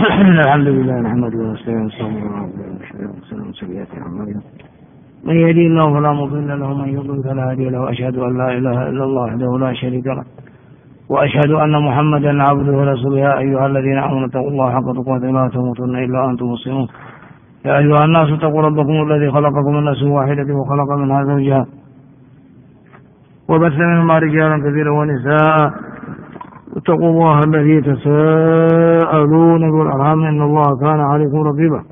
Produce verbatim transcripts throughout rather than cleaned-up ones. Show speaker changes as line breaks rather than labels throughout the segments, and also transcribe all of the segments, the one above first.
الحمد لله نحمده ونستعينه ونستغفره سيئات أعمالنا من يهدي الله فلا مضل له ومن يضلل فلا هادي له وأشهد أن لا إله إلا الله وحده لا شريك له وأشهد أن محمدا عبده ورسوله. يا أيها الذين آمنوا اتقوا الله حق تقاته لا تموتن إلا وأنتم مسلمون. يا أيها الناس اتقوا ربكم الذي خلقكم من نفس واحدة وخلق منها زوجها وبث منهما رجالا كثيرا ونساء. اتقوا الله الذي تساءلون بالأرحام إن الله كان عليكم رقيبا.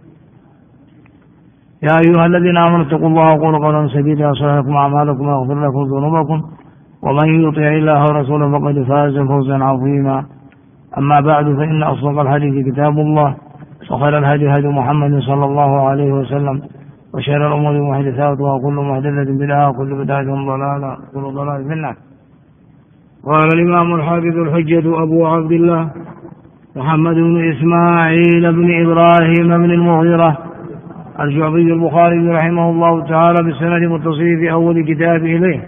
يا أيها الذين آمنوا اتقوا الله وقولوا قولا سديدا يصلح لكم أعمالكم ويغفر لكم ذنوبكم ومن يطع الله ورسوله فقد فاز فوزا عظيما. أما بعد فإن أصدق الحديث كتاب الله وخير الهدي هدي محمد صلى الله عليه وسلم وشر الأمور محدثاتها وكل محدثة بدعة وكل بدعة ضلالة وكل ضلالة في النار. قال الإمام الحافظ الحجة أبو عبد الله محمد بن إسماعيل بن إبراهيم بن المغيرة الجعفي البخاري رحمه الله تعالى بالسند المتصل في أول كتاب إليه.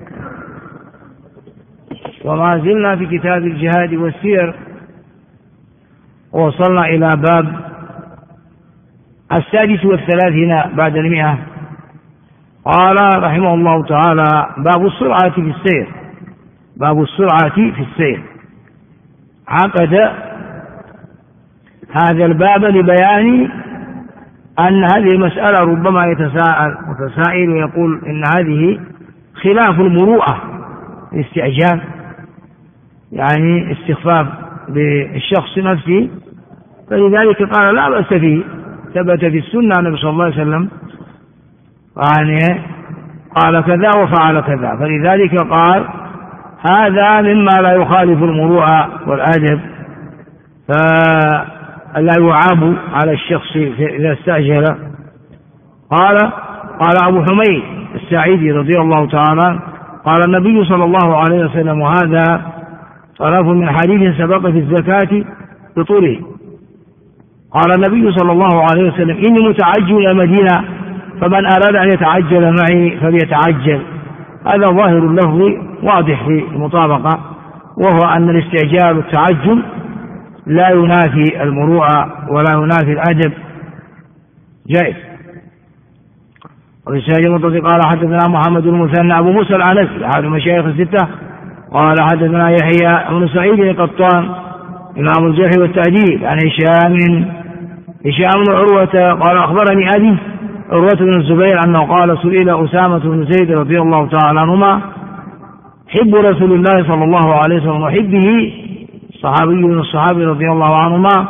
وما زلنا في كتاب الجهاد والسير ووصلنا إلى باب السادس والثلاثين بعد المئة. قال رحمه الله تعالى: باب السرعة في السير. باب السرعة في السير. عقد هذا الباب لبيان أن هذه المسألة ربما يتساءل متسائل ويقول إن هذه خلاف المروءة، الاستعجال يعني استخفاف بالشخص نفسه، فلذلك قال لا بأس فيه. ثبت في السنة النبي صلى الله عليه وسلم يعني قال كذا وفعل كذا، فلذلك قال هذا مما لا يخالف المروءة والأدب، فلا يعاب على الشخص إذا استعجل. قال قال أبو حميد الساعدي رضي الله تعالى قال النبي صلى الله عليه وسلم: وهذا طرف من حديث سبق في الزكاة بطوله. قال النبي صلى الله عليه وسلم: إني متعجل إلى المدينة فمن أراد أن يتعجل معي فليتعجل. هذا ظاهر اللفظ واضح في المطابقة، وهو أن الاستعجال والتعجل لا ينافي المروءة ولا ينافي الأدب، جائز. وفي السنة المتصل قال حدثنا محمد بن المثنى أبو موسى العنزي أحد المشايخ الستة قال حدثنا يحيى بن سعيد القطان إمام الجرح والتعديل عن هشام هشام بن عروة قال أخبرني أبي عروة بن الزبير أنه قال: سئل أسامة بن زيد رضي الله تعالى عنهما حب رسول الله صلى الله عليه وسلم وحبه صحابي من الصحابة رضي الله عنهما،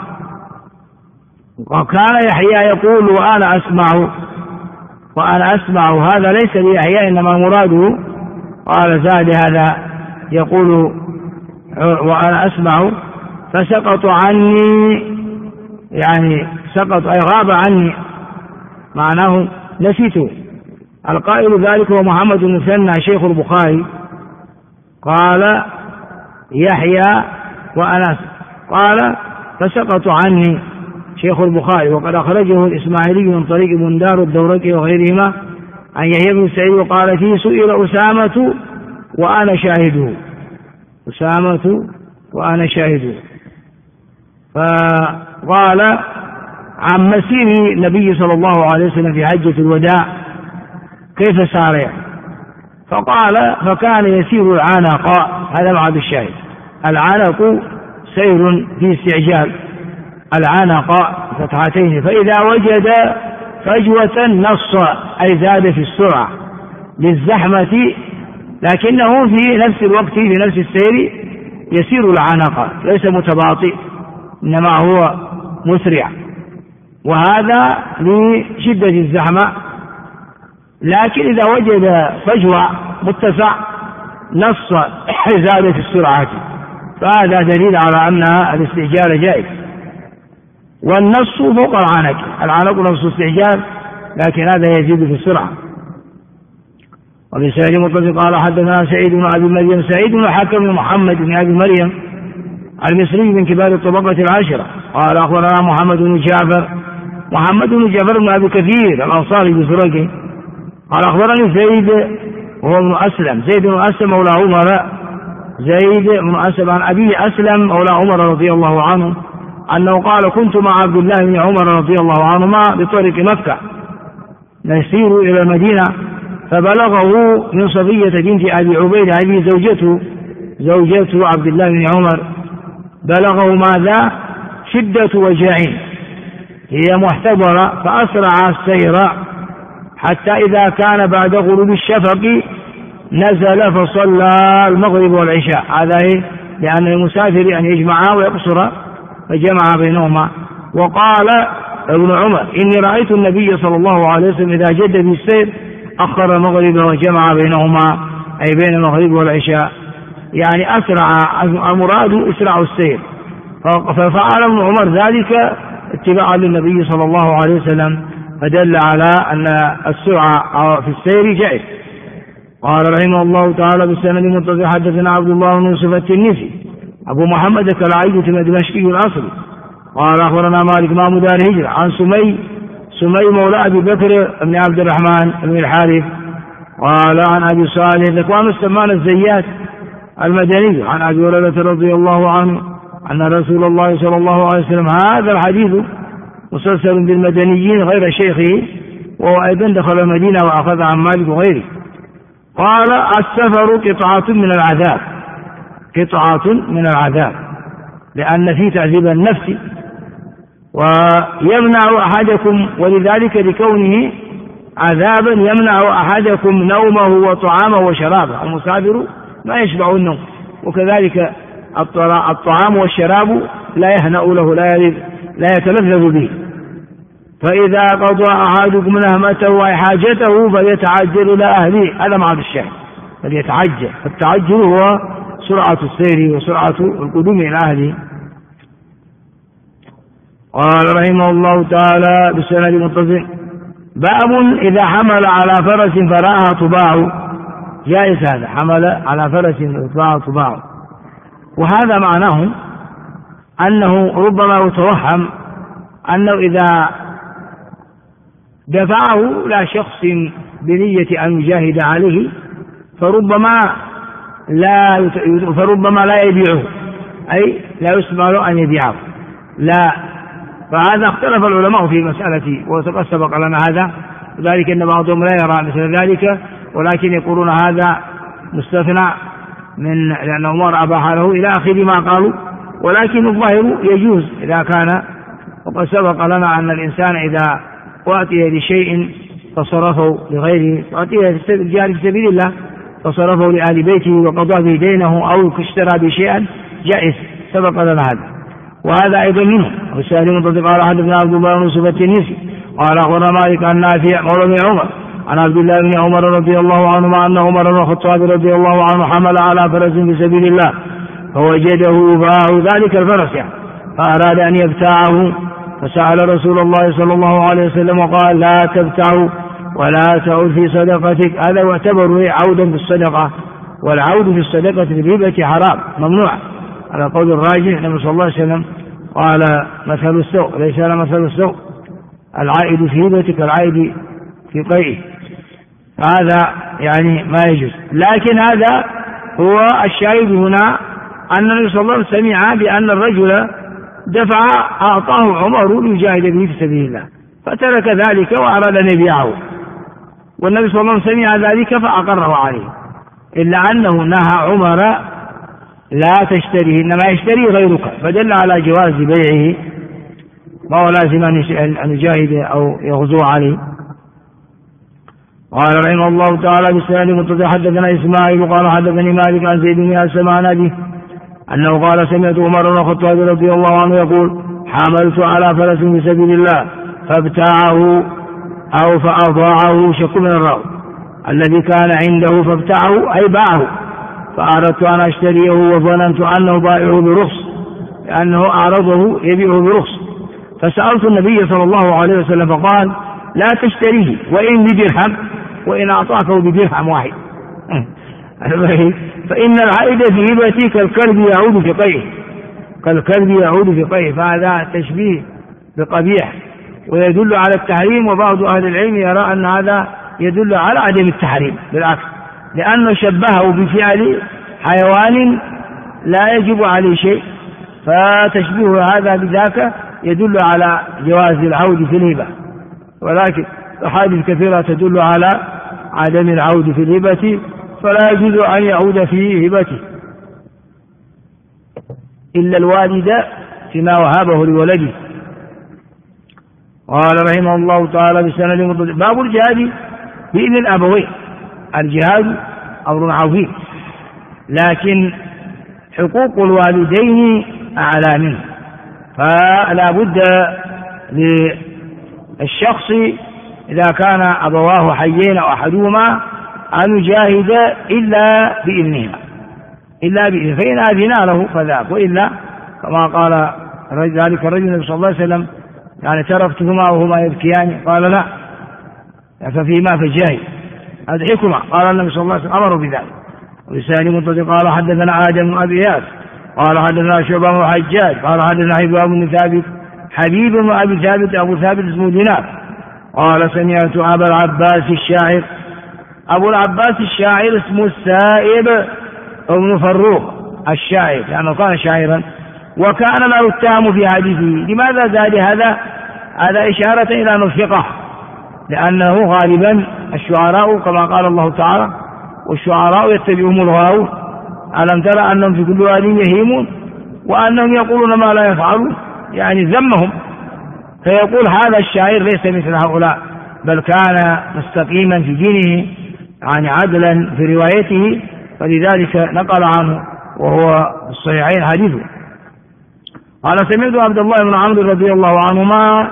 وكان يحيى يقول وأنا أسمع وأنا أسمع هذا ليس ليحيى إنما مراده. قال زاد هذا يقول وأنا أسمع فسقط عني، يعني سقط أي غاب عني، معناه نسيته. القائل ذلك هو محمد بن المثنى شيخ البخاري. قال يحيى وأنا قال فسقط عني شيخ البخاري، وقد أخرجه الإسماعيلي من طريق بندار الدورقي وغيرهما عن يحيى بن سعيد وقال فيه: سئل أسامة وأنا شاهده. أسامة وأنا شاهده. فقال عن مسير النبي صلى الله عليه وسلم في حجة الوداع كيف سارع، فقال فكان يسير العنق. هذا بعد الشاهد. العنق سير في استعجال، العنق فتحتين، فإذا وجد فجوة نص أي زاد في السرعة للزحمة، لكنه في نفس الوقت في نفس السير يسير العنق، ليس متباطئ إنما هو مسرع، وهذا لشدة الزحمة. لكن إذا وجد فجوة متسع نص زاد في السرعة، فهذا دليل على أن الاستعجال جائز. والنص فوق العنق، العنق نفس استعجال لكن هذا يزيد في السرعة. وفي سعيد المتصل قال حدثنا سعيد بن أبي مريم سعيد بن الحكم بن محمد بن أبي مريم المصري من كبار الطبقة العاشرة قال أخبرنا محمد بن جعفر محمد بن جعفر بن أبي كثير الأنصاري بسرقه قال أخبرني زيد وهو ابن أسلم زيد بن أسلم مولى عمر زيد بن أسلم عن أبيه أسلم مولى عمر رضي الله عنه أنه قال كنت مع عبد الله بن عمر رضي الله عنهما بطريق مكة نسير إلى المدينة، فبلغه من صفية بنت أبي عبيد هذه زوجته زوجته عبد الله بن عمر، بلغه ماذا؟ شدة وجع، هي محتضرة، فأسرع السير حتى إذا كان بعد غروب الشفق نزل فصلى المغرب والعشاء. هذا لأن المسافر أن يجمعها ويقصر، فجمع بينهما. وقال ابن عمر إني رأيت النبي صلى الله عليه وسلم إذا جد بالسير أخر المغرب وجمع بينهما، أي بين المغرب والعشاء، يعني أسرع، المراد إسرع السير. ففعل ابن عمر ذلك اتباعا للنبي صلى الله عليه وسلم، فدل على أن السرعة في السير جائز. قال رحمه الله تعالى بالسند المتصل حدثنا عبد الله بن يوسف التنيسي أبو محمد الكلاعية الدمشقي الأصلي قال أخبرنا مالك إمام دار هجرة عن سمي سمي مولى أبي بكر بن عبد الرحمن بن الحارث قال عن أبي صالح ذكوان السمان الزيات المدني عن أبي هريرة رضي الله عنه أن رسول الله صلى الله عليه وسلم، هذا الحديث مسلسل بالمدنيين غير شيخه، وهو أيضا دخل المدينة وأخذ عن مالك وغيره. قال السفر قطعة من العذاب، قطعة من العذاب، لأن فيه تعذيب النفس ويمنع أحدكم، ولذلك لكونه عذابا يمنع أحدكم نومه وطعامه وشرابه. المسافر ما يشبع النوم، وكذلك الطعام والشراب لا يهنأ له، لا يتلذذ به. فإذا قضى أحدكم نهمته وحاجته فليتعجل إلى أهله، هذا معنى الشاهد، فليتعجل. التعجل هو سرعة السير وسرعة القدوم إلى أهله. قال رحمه الله تعالى بالسند المتصل باب إذا حمل على فرس فرآها طباع، جائز هذا، حمل على فرس فرآها طباع. وهذا معناه أنه ربما يتوهم أنه إذا دفعه لا شخص بنية أن يجاهد عليه فربما لا فربما لا يبيعه، أي لا يسمع له أن يبيعه، لا. فهذا اختلف العلماء في مسألة، وقد سبق لنا هذا، ذلك أن بعضهم لا يرى مثل ذلك، ولكن يقولون هذا مستثنى من لأن عمر أباح له إلى آخر ما قالوا، ولكن الظاهر يجوز إذا كان. وقد سبق لنا أن الإنسان إذا أعطي لشيء فصرفه لغيره، أعطي الجار في سبيل الله فصرفه لأهل بيته وقضى به دينه أو اشترى بشيئا جائز، سبق لنا هذا. وهذا أيضا منه. والسائل المنطق قال حدثنا عبد الله بن يوسف التنيسي قال أخبرنا مالك عن نافع مولى بن عمر عن عبد الله بن عمر رضي الله عنهما أن عمر بن الخطاب رضي الله عنه حمل على فرس في سبيل الله فوجده فاه ذلك الفرس يعني، فأراد أن يبتاعه، فسأل رسول الله صلى الله عليه وسلم وقال لا تبتعه ولا تعود في صدقتك. هذا يعتبر عودا في الصدقة، والعود في الصدقة في الهبة حرام ممنوع على قول الراجح. النبي صلى الله عليه وسلم قال مثل السوء ليس له مثل السوء، العائد في هبتك العائد في قيئه، هذا يعني ما يجوز. لكن هذا هو الشاهد هنا أن النبي صلى الله عليه وسلم سمع بأن الرجل دفع أعطاه عمر ليجاهد به في سبيل الله، فترك ذلك وأراد أن يبيعه، والنبي صلى الله عليه وسلم سمع ذلك فأقره عليه، إلا أنه نهى عمر لا تشتريه إنما يشتري غيرك، فدل على جواز بيعه، ما هو لازم أن يجاهد أو يغزو عليه. قال رحمه الله تعالى بالسند المتصل حدثنا إسماعيل قال حدثني مالك عن زيد بن أسلم به أنه قال سمعت عمر بن الخطاب رضي الله عنه يقول حملت على فرس في سبيل الله فابتاعه أو فأضاعه، شك من الراوي، الذي كان عنده فابتاعه أي باعه، فأردت أن أشتريه وظننت أنه بائعه برخص، لأنه أعرضه يبيعه برخص، فسألت النبي صلى الله عليه وسلم فقال لا تشتريه وإن بدرهم، وإن أعطاكه بدرهم واحد فإن العائد في هبتي كالكلب يعود في قيئه، كالكلب يعود في قيئه، فهذا تشبيه بقبيح ويدل على التحريم. وبعض أهل العلم يرى أن هذا يدل على عدم التحريم، بالعكس، لأنه شبهه بفعل حيوان لا يجب عليه شيء، فتشبيه هذا بذاك يدل على جواز العود في الهبة، ولكن أحاديث كثيرة تدل على عدم العود في الهبة، فلا يجوز أن يعود في هبته إلا الوالد فيما وهبه لولده. قال رحمه الله تعالى بسند متصل: باب الجهاد بإذن الأبوين. الجهاد أمر عظيم، لكن حقوق الوالدين أعلى منه، فلا بد للشخص إذا كان أبواه حيين أو أحدهما أن يجاهد إلا بإذنهما، إلا بإذن، فإن أذنا له فذاك، وإلا كما قال ذلك الرجل النبي صلى الله عليه وسلم: يعني تركتهما وهما يبكيان، قال: لا، ففيما فجاهد، أدعكما. قال النبي صلى الله عليه وسلم: أمروا بذلك. ولسان متصل: قال حدثنا آدم بن أبي إياس قال حدثنا شعبة بن الحجاج قال حدثنا حبيب بن ثابت حبيب بن أبي ثابت أبو ثابت اسمه دينار قال: سمعت أبا العباس الشاعر. أبو العباس الشاعر اسمه السائب بن فروخ الشاعر، لأنه كان شاعرا وكان له التهم في حديثه. لماذا زاد هذا؟ هذا إشارة إلى أنه ثقة، لأنه غالبا الشعراء كما قال الله تعالى: والشعراء يتبعهم الغاوون ألم ترى أنهم في كل واد يهيمون وأنهم يقولون ما لا يفعلون، يعني ذمهم. فيقول هذا الشاعر ليس مثل هؤلاء، بل كان مستقيما في دينه، يعني عدلا في روايته، فلذلك نقل عنه وهو الصحيحين حديثه. قال: سمعت عبد الله بن عمرو رضي الله عنهما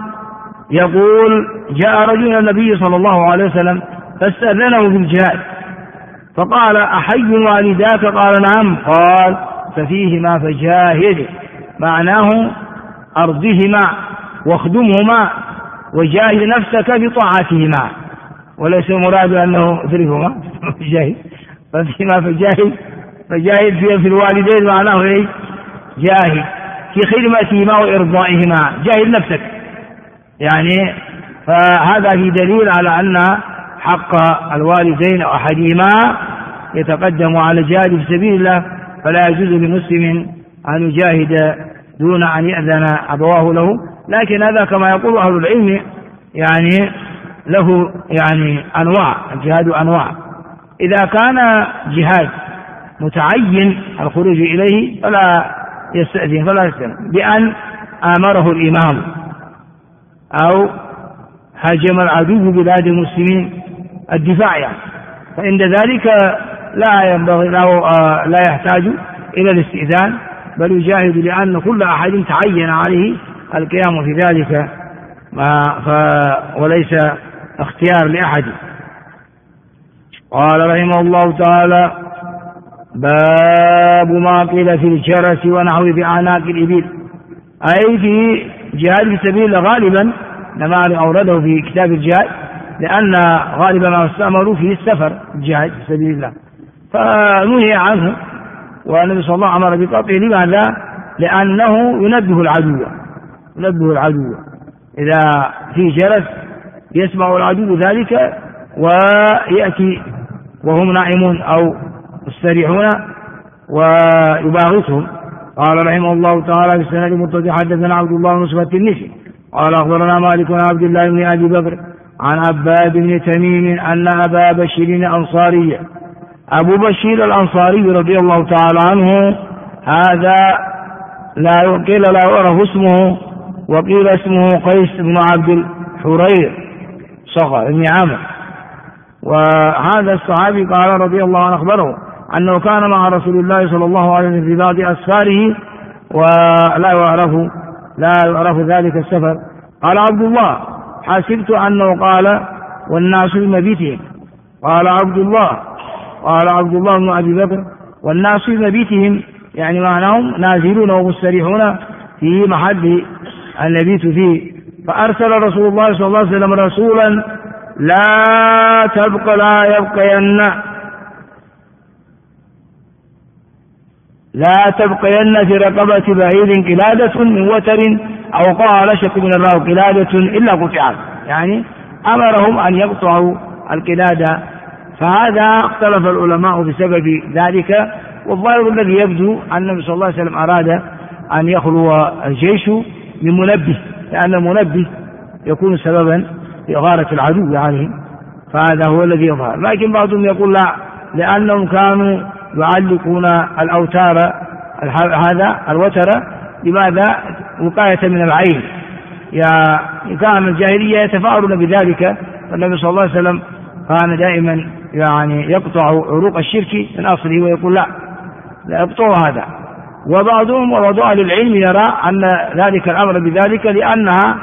يقول: جاء رجل النبي صلى الله عليه وسلم فاستأذنه بالجهاد، فقال: أحي والداك؟ قال: نعم. قال: ففيهما فجاهد، معناه أرضهما واخدمهما وجاهد نفسك بطاعتهما، وليس المراد أنه اضربهما جاهد. ففيهما فجاهد، فجاهد في الوالدين معناه إيه؟ جاهد في خدمتهما وإرضائهما، جاهد نفسك يعني. فهذا في دليل على أن حق الوالدين أو أحدهما يتقدم على الجهاد في سبيل الله، فلا يجوز لمسلم أن يجاهد دون أن يأذن أبواه له. لكن هذا كما يقول أهل العلم يعني له يعني أنواع، الجهاد أنواع. إذا كان جهاد متعين الخروج إليه فلا يستأذن، فلا يستأذن بأن آمره الإمام أو هاجم العدو بلاد المسلمين الدفاع يعني، فعند ذلك لا ينبغي له لا يحتاج إلى الاستئذان، بل يجاهد لأن كل أحد تعين عليه القيام في ذلك ما وليس اختيار لأحد. قال رحمه الله تعالى: باب ما قيل في الجرس ونحوه بأعناق الإبل، أي في جهاد في سبيل الله غالبا، لما أورده في كتاب الجهاد، لأن غالبا ما استعملوا فيه السفر الجهاد في سبيل الله، فنهي عنه، والنبي صلى الله عليه وسلم أمر بقطعه. لماذا؟ لأنه ينبه العدو، ينبه العدو إذا في جرس يسمع العدو ذلك ويأتي وهم نائمون أو مستريحون ويباغتهم. قال رحمه الله تعالى بالسند المتصل: حدثنا عبد الله بن صفة النسي قال: أخبرنا مالك عن عبد الله بن أبي بكر عن عباد بن تميم أن أبا بشير الأنصاري، أبو بشير الأنصاري رضي الله تعالى عنه، هذا لا قيل لا يعرف اسمه، وقيل اسمه قيس بن عبد الحرير صخر بن عامر. وهذا الصحابي قال رضي الله عنه أخبره أنه كان مع رسول الله صلى الله عليه وسلم في بعض أسفاره ولا يعرف لا يعرف ذلك السفر. قال عبد الله: حسبت أنه قال: والناس بمبيتهم. قال عبد الله قال عبد الله بن أبي بكر: والناس بمبيتهم، يعني معناهم نازلون ومستريحون في محل النبيت فيه. فأرسل رسول الله صلى الله عليه وسلم رسولا: لا تبق لا يبقين لا تبقين في رقبة بعير قلادة من وتر، أو قال شك من الراو قلادة إلا قطعت، يعني أمرهم أن يقطعوا القلادة. فهذا اختلف العلماء بسبب ذلك، والظاهر الذي يبدو أن النبي صلى الله عليه وسلم أراد أن يخلو الجيش من منبه، لأن المنبه يكون سببا في إغارة العدو عليهم، فهذا هو الذي يظهر. لكن بعضهم يقول لا، لأنهم كانوا يعلقون الأوتار هذا الوتر، لماذا؟ وقاية من العين. يا كان الجاهلية يتفاعلون بذلك، فالنبي صلى الله عليه وسلم كان دائما يعني يقطع عروق الشرك من أصله ويقول لا لا يقطع هذا. وبعضهم وبعض أهل العلم يرى أن ذلك الأمر بذلك لأنها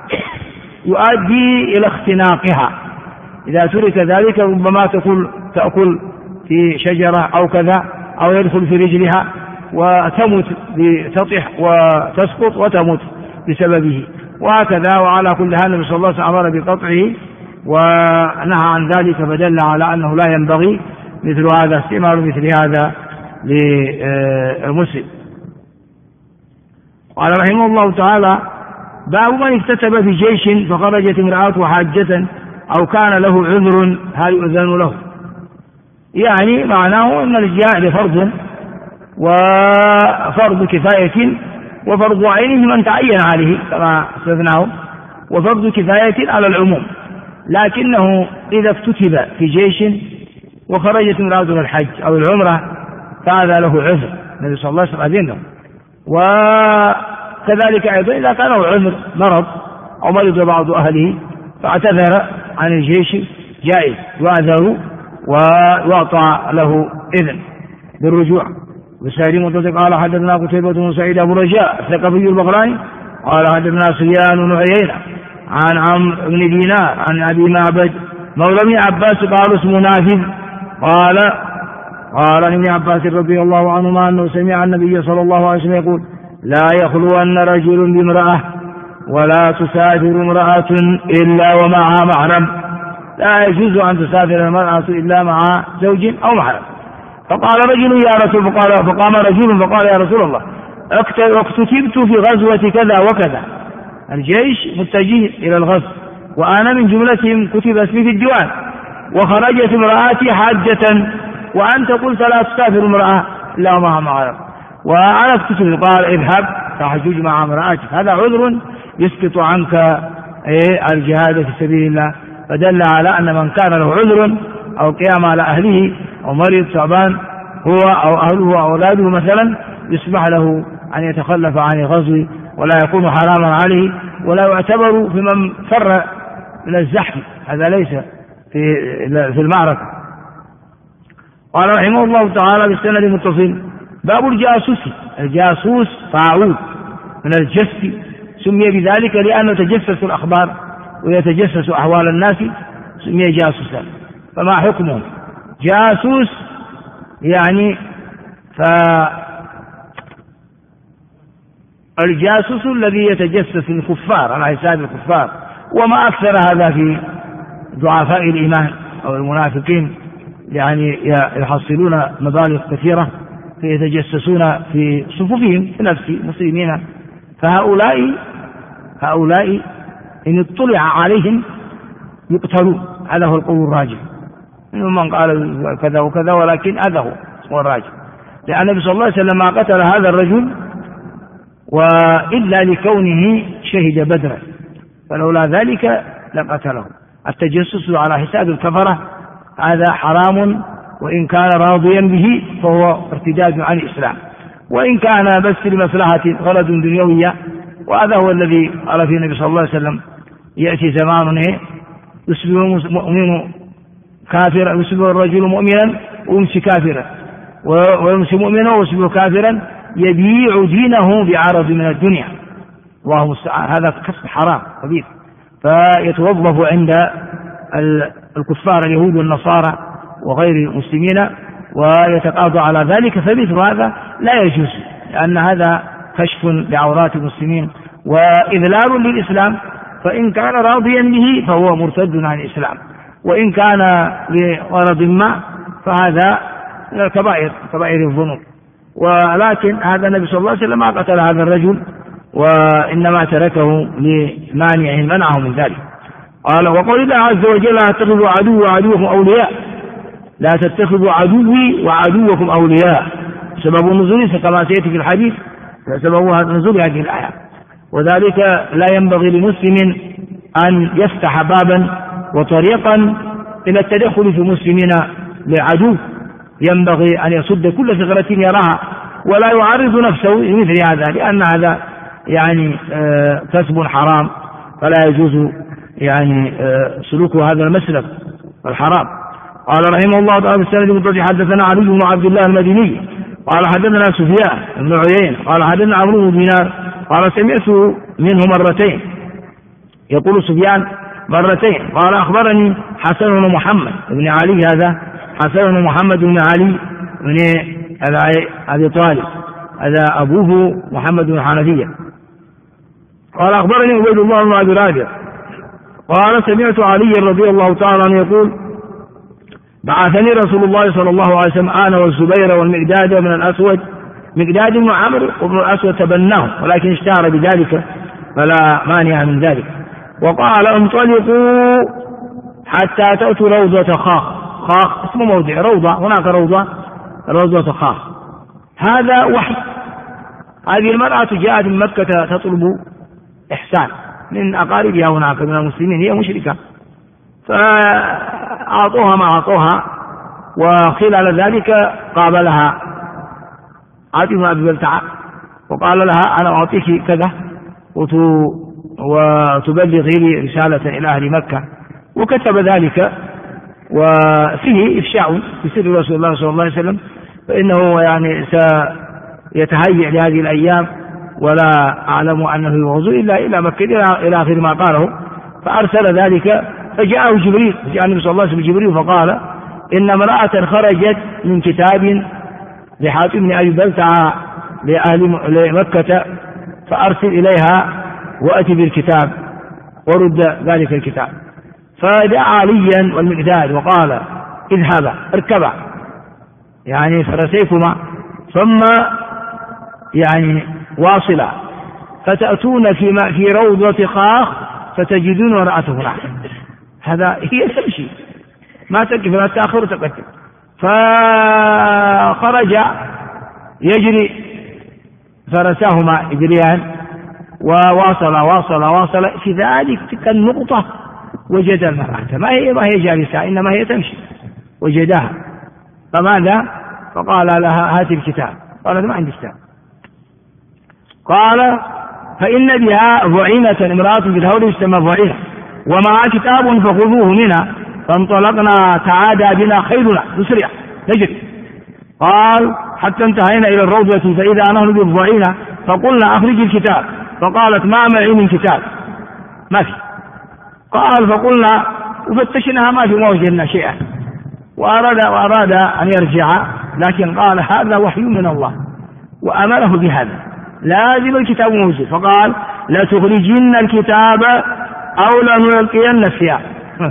يؤدي إلى اختناقها، إذا ترك ذلك ربما تأكل تأكل في شجرة أو كذا، أو يدخل في رجلها وتموت، تطيح وتسقط وتموت بسببه، وهكذا. وعلى كل حال النبي صلى الله عليه وسلم أمر بقطعه ونهى عن ذلك، فدل على أنه لا ينبغي مثل هذا، استعمال مثل هذا للمسلم. قال رحمه الله تعالى: باب من اكتتب في جيش فخرجت امرأته حاجة أو كان له عذر هل يؤذن له؟ يعني معناه أن الجهاد فرض وفرض كفاية وفرض عين من تعين عليه كما استثناه، وفرض كفاية على العموم. لكنه إذا اكتتب في جيش وخرجت امرأته الحج أو العمرة فهذا له عذر، النبي صلى الله عليه وسلم أذن له. وكذلك أيضا إذا كان له عذر مرض أو مرض بعض أهله فاعتذر عن الجيش جائز، يعذر ويعطى له إذن بالرجوع. وسائل متصل قال حدثنا قتيبة بن سعيد أبو رجاء الثقفي البغلاني قال حدثنا سفيان بن عيينة عن عمرو بن دينار عن أبي معبد مولى ابن عباس قال اسمه نافذ قال قال عن ابن عباس رضي الله عنهما أنه سمع النبي صلى الله عليه وسلم يقول: لا يخلون رجل بامرأة ولا تسافر امرأة إلا ومعها محرم. لا يجوز أن تسافر المرأة إلا مع زوج أو محرم. فقال رجل يا رسول فقال فقام رجل فقال يا رسول الله اكتتبت في غزوة كذا وكذا، الجيش متجه إلى الغزو وأنا من جملتهم كتب اسمي في الديوان، وخرجت امرأتي حاجة وأنت قلت لا تسافر امرأة إلا ومعها محرم، وأنا اكتتب. قال اذهب فحجج مع امرأتك، هذا عذر يسقط عنك الجهاد في سبيل الله. فدل على أن من كان له عذر أو قيام على أهله أو مريض تعبان هو أو أهله أو أولاده مثلا، يسمح له أن يتخلف عن الغزو ولا يكون حراما عليه ولا يعتبر في من فر من الزحف، هذا ليس في في المعركة. قال رحمه الله تعالى بالسند المتصل: باب الجاسوس. الجاسوس طاعون من الجس، سمي بذلك لأنه يتجسس الأخبار ويتجسس أحوال الناس، سمي جاسوسا. فما حكمه؟ جاسوس يعني فالجاسوس الذي يتجسس الكفار على حساب الكفار، وما أكثر هذا في ضعفاء الإيمان أو المنافقين، يعني يحصلون مبالغ كثيرة فيتجسسون في صفوفهم في نفس المسلمين. فهؤلاء هؤلاء إن اطلع عليهم يقتلون، هذا هو القول الراجح. منهم من قال كذا وكذا، ولكن هذا هو الراجح، لأن النبي صلى الله عليه وسلم ما قتل هذا الرجل وإلا لكونه شهد بدرا، فلولا ذلك لقتله. التجسس على حساب الكفرة هذا حرام، وإن كان راضيا به فهو ارتداد عن الإسلام، وإن كان بس لمصلحة غرض دنيوية. وهذا هو الذي قال فيه النبي صلى الله عليه وسلم: يأتي زمان يصبح مؤمن كافرا، يصبح الرجل مؤمنا ويمسي كافرا، ويمسي مؤمنا ويصبح كافرا، يبيع دينه بعرض من الدنيا. الله المستعان، هذا كسب حرام كبير. فيتوظف عند الكفار اليهود والنصارى وغير المسلمين ويتقاضى على ذلك، فمثل هذا لا يجوز، لأن هذا كشف لعورات المسلمين وإذلال للإسلام. فإن كان راضيا به فهو مرتد عن الإسلام، وإن كان لغرض ما فهذا من الكبائر، كبائر الذنوب. ولكن هذا النبي صلى الله عليه وسلم ما قتل هذا الرجل، وإنما تركه لمانع منعه من ذلك. قال: وقال الله عز وجل: لا تتخذوا عدو وعدوكم أولياء، لا تتخذوا عدوي وعدوكم أولياء. سبب النزول كما سيأتي في الحديث سبب نزول هذه الآية. وذلك لا ينبغي لمسلم أن يفتح بابا وطريقا إلى التدخل في مسلمين لعدو، ينبغي أن يصد كل ثغرة يراها ولا يعرض نفسه لمثل هذا، لأن هذا يعني كسب حرام، فلا يجوز يعني سلوك هذا المسلك الحرام. قال رحمه الله تعالى بالسند المتصل حدثنا علي بن عبد الله المديني قال حدثنا سفيان بن عيينة قال حدثنا عمرو بن دينار قال سمعت منه مرتين، يقول سفيان مرتين، قال أخبرني حسن بن محمد بن علي، هذا حسن بن محمد بن علي بن أبي طالب، هذا أبوه محمد بن حنفية، قال أخبرني عبيد الله بن أبي رافع قال سمعت علي رضي الله تعالى عنه يقول بعثني رسول الله صلى الله عليه وسلم أنا والزبير والمقداد ومن الأسود، مقداد بن عمرو وابن الأسود تبناه ولكن اشتهر بذلك فلا مانع من ذلك، وقال انطلقوا حتى تأتوا روضة خاخ، خاخ اسم موضع روضة، هناك روضة روضة خاخ، هذا وحي. هذه المرأة جاءت من مكة تطلب إحسان من أقاربها هناك من المسلمين، هي مشركة، فأعطوها ما أعطوها، وخلال ذلك قابلها عاطف بن أبي بلتعة وقال لها أنا أعطيك كذا وتبلغي لي رسالة إلى أهل مكة، وكتب ذلك وفيه إفشاء بسر رسول الله صلى الله عليه وسلم، فإنه يعني سيتهيئ لهذه الأيام ولا أعلم أنه يغزو إلا إلى مكة إلى آخر ما قاله، فأرسل ذلك فجاءه جبريل، جاء النبي صلى الله عليه وسلم جبريل فقال إن امرأة خرجت من كتاب لحاتم بن أبي بلتعة لأهل لمكة فأرسل إليها وأتي بالكتاب ورد ذلك الكتاب، فدعا عليا والمقداد وقال اذهبا اركبا يعني فرسيكما ثم يعني واصلا فتأتون في, في روضة خاخ فتجدون امرأته هناك، هذا هي تمشي ما تقف لا تأخر تقدم، فخرج يجري فرساهما يجريان وواصل واصل واصل في ذلك تلك النقطة وجد المرأة، ما هي ما هي جالسة إنما هي تمشي، وجدها فماذا؟ فقال لها هات الكتاب، قالت ما عندي كتاب، قال فإن بها ضعينة امرأة في الهول يسمى ضعينة ومع كتاب فخذوه منها، فانطلقنا تعادى بنا خيلنا نسرع نجري، قال حتى انتهينا إلى الروضة فإذا نحن بالضعينة فقلنا أخرج الكتاب، فقالت ما معي من كتاب ما في، قال فقلنا وفتشناها ما في ما وجدنا شيئا، وأراد, وأراد أن يرجع لكن قال هذا وحي من الله وأمره بهذا لازم الكتاب موجود، فقال لا تخرجن الكتاب أو لنلقين الثياب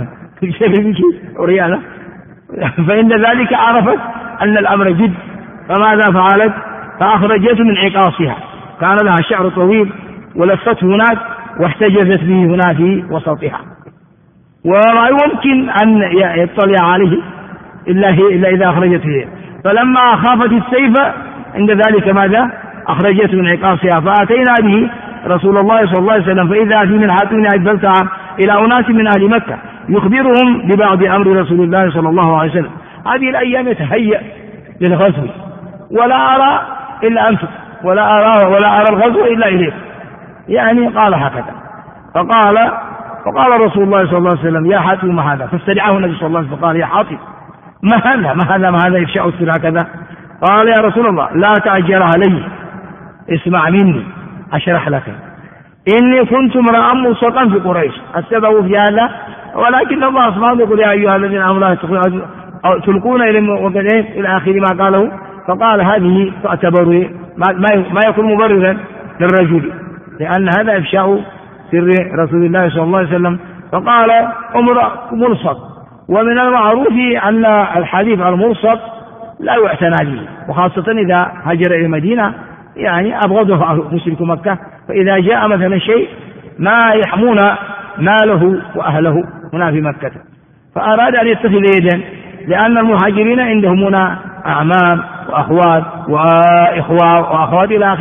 فإن ذلك عرفت أن الأمر جد، فماذا فعلت؟ فأخرجته من عقاصها، كان لها شعر طويل ولفته هناك واحتجزت به هنا في وسطها، وما يمكن أن يطلع عليه إلا, إلا إذا أخرجته، فلما خافت السيف عند ذلك ماذا؟ أخرجته من عقاصها، فأتينا به رسول الله صلى الله عليه وسلم فإذا في من حاتم بن أبي بلتعة إلى أناس من أهل مكة يخبرهم ببعض أمر رسول الله صلى الله عليه وسلم. هذه الأيام يتهيأ للغزو ولا أرى إلا أنفق ولا أرى ولا أرى الغزو إلا إليه، يعني قال هكذا، فقال فقال رسول الله صلى الله عليه وسلم يا حاتم ما هذا؟ فاستدعاه النبي صلى الله عليه وسلم فقال يا حاتم ما هذا ما هذا ما هذا إفشاء السر هكذا؟ قال يا رسول الله لا تعجل علي، اسمع مني أشرح لك، إني كنت امرأ ملصقا في قريش، السبب في هذا ولكن الله سبحانه يقول يا أيها الذين آمنوا تلقون إلى إلى آخر ما قاله، فقال هذه تعتبر ما يكون مبررا للرجل لأن هذا إفشاء سر رسول الله صلى الله عليه وسلم، فقال امرأ ملصق، ومن المعروف أن الحديث عن الملصق لا يعتنى به، وخاصة إذا هاجر إلى المدينة يعني أبغضه مشرك مكة، فإذا جاء مثلا شيء ما يحمون ماله وأهله هنا في مكة، فأراد أن يتخذ يدا لأن المهاجرين عندهم هنا أعمام وأخوات وإخوة وأخوات إلى آخره،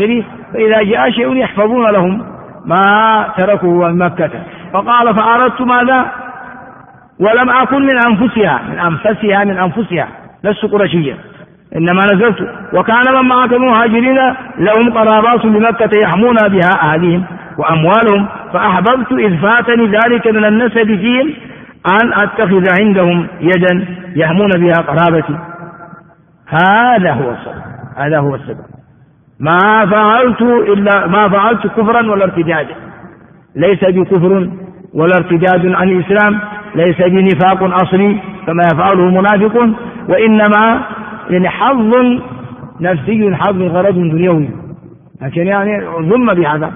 فإذا جاء شيء يحفظون لهم ما تركوا من مكة. فقال فأردت ماذا ولم أكن من أنفسها من أنفسها من أنفسها لست قرشيا إنما نزلت وكان من معك مهاجرين لهم قرابات بمكة يحمون بها أهلهم وأموالهم فأحببت إذ فاتني ذلك من النسب فيهم أن أتخذ عندهم يدا يحمون بها قرابتي. هذا هو السبب هذا هو السبب ما فعلت إلا ما فعلت كفرا ولا ارتدادا، ليس بكفر ولا ارتداد عن الإسلام، ليس بنفاق أصلي كما يفعله منافق، وإنما يعني حظ نفسي حظ غرض دنيوي، لكن يعني ذم بهذا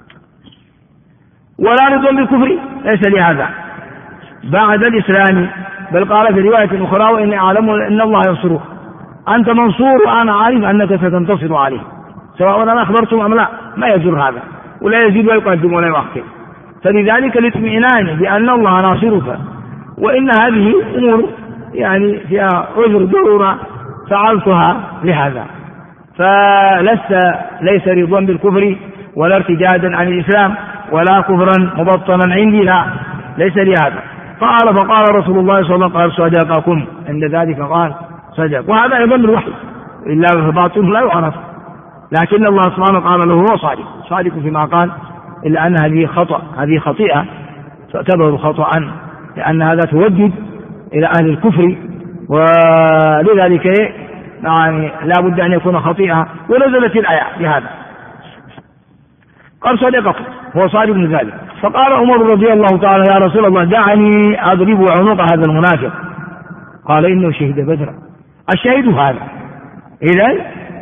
ولا رضا بالكفر ليس لهذا بعد الإسلام. بل قال في رواية أخرى وإني أعلم أن الله ينصره، أنت منصور وأنا عارف أنك ستنتصر عليه سواء أنا أخبرتم أم لا، ما يجر هذا ولا يزيد ويقدم ولا يؤخر. فلذلك الاطمئنان بأن الله ناصرك وإن هذه أمور يعني فيها عذر ضرورة فعلتها لهذا، فلست ليس رضا بالكفر ولا ارتدادا عن الإسلام ولا كفرا مبطنا عندي، لا ليس لهذا. قال فقال رسول الله صلى الله عليه وسلم قال صدقكم، عند ذلك قال صدق، وهذا أيضا الوحي إلا فباطنه لا يعرف، لكن الله سبحانه قال له هو صادق صادق فيما قال، إلا أن هذه خطأ هذه خطيئة تعتبر خطأ لأن هذا تودد إلى أهل الكفر، ولذلك يعني لا بد أن يكون خطيئة، ونزلت الآية بهذا قال صدقكم هو صادق من ذلك. فقال عمر رضي الله تعالى يا رسول الله دعني أضرب عنق هذا المنافق، قال إنه شهد بدرا. الشهيد هذا إذن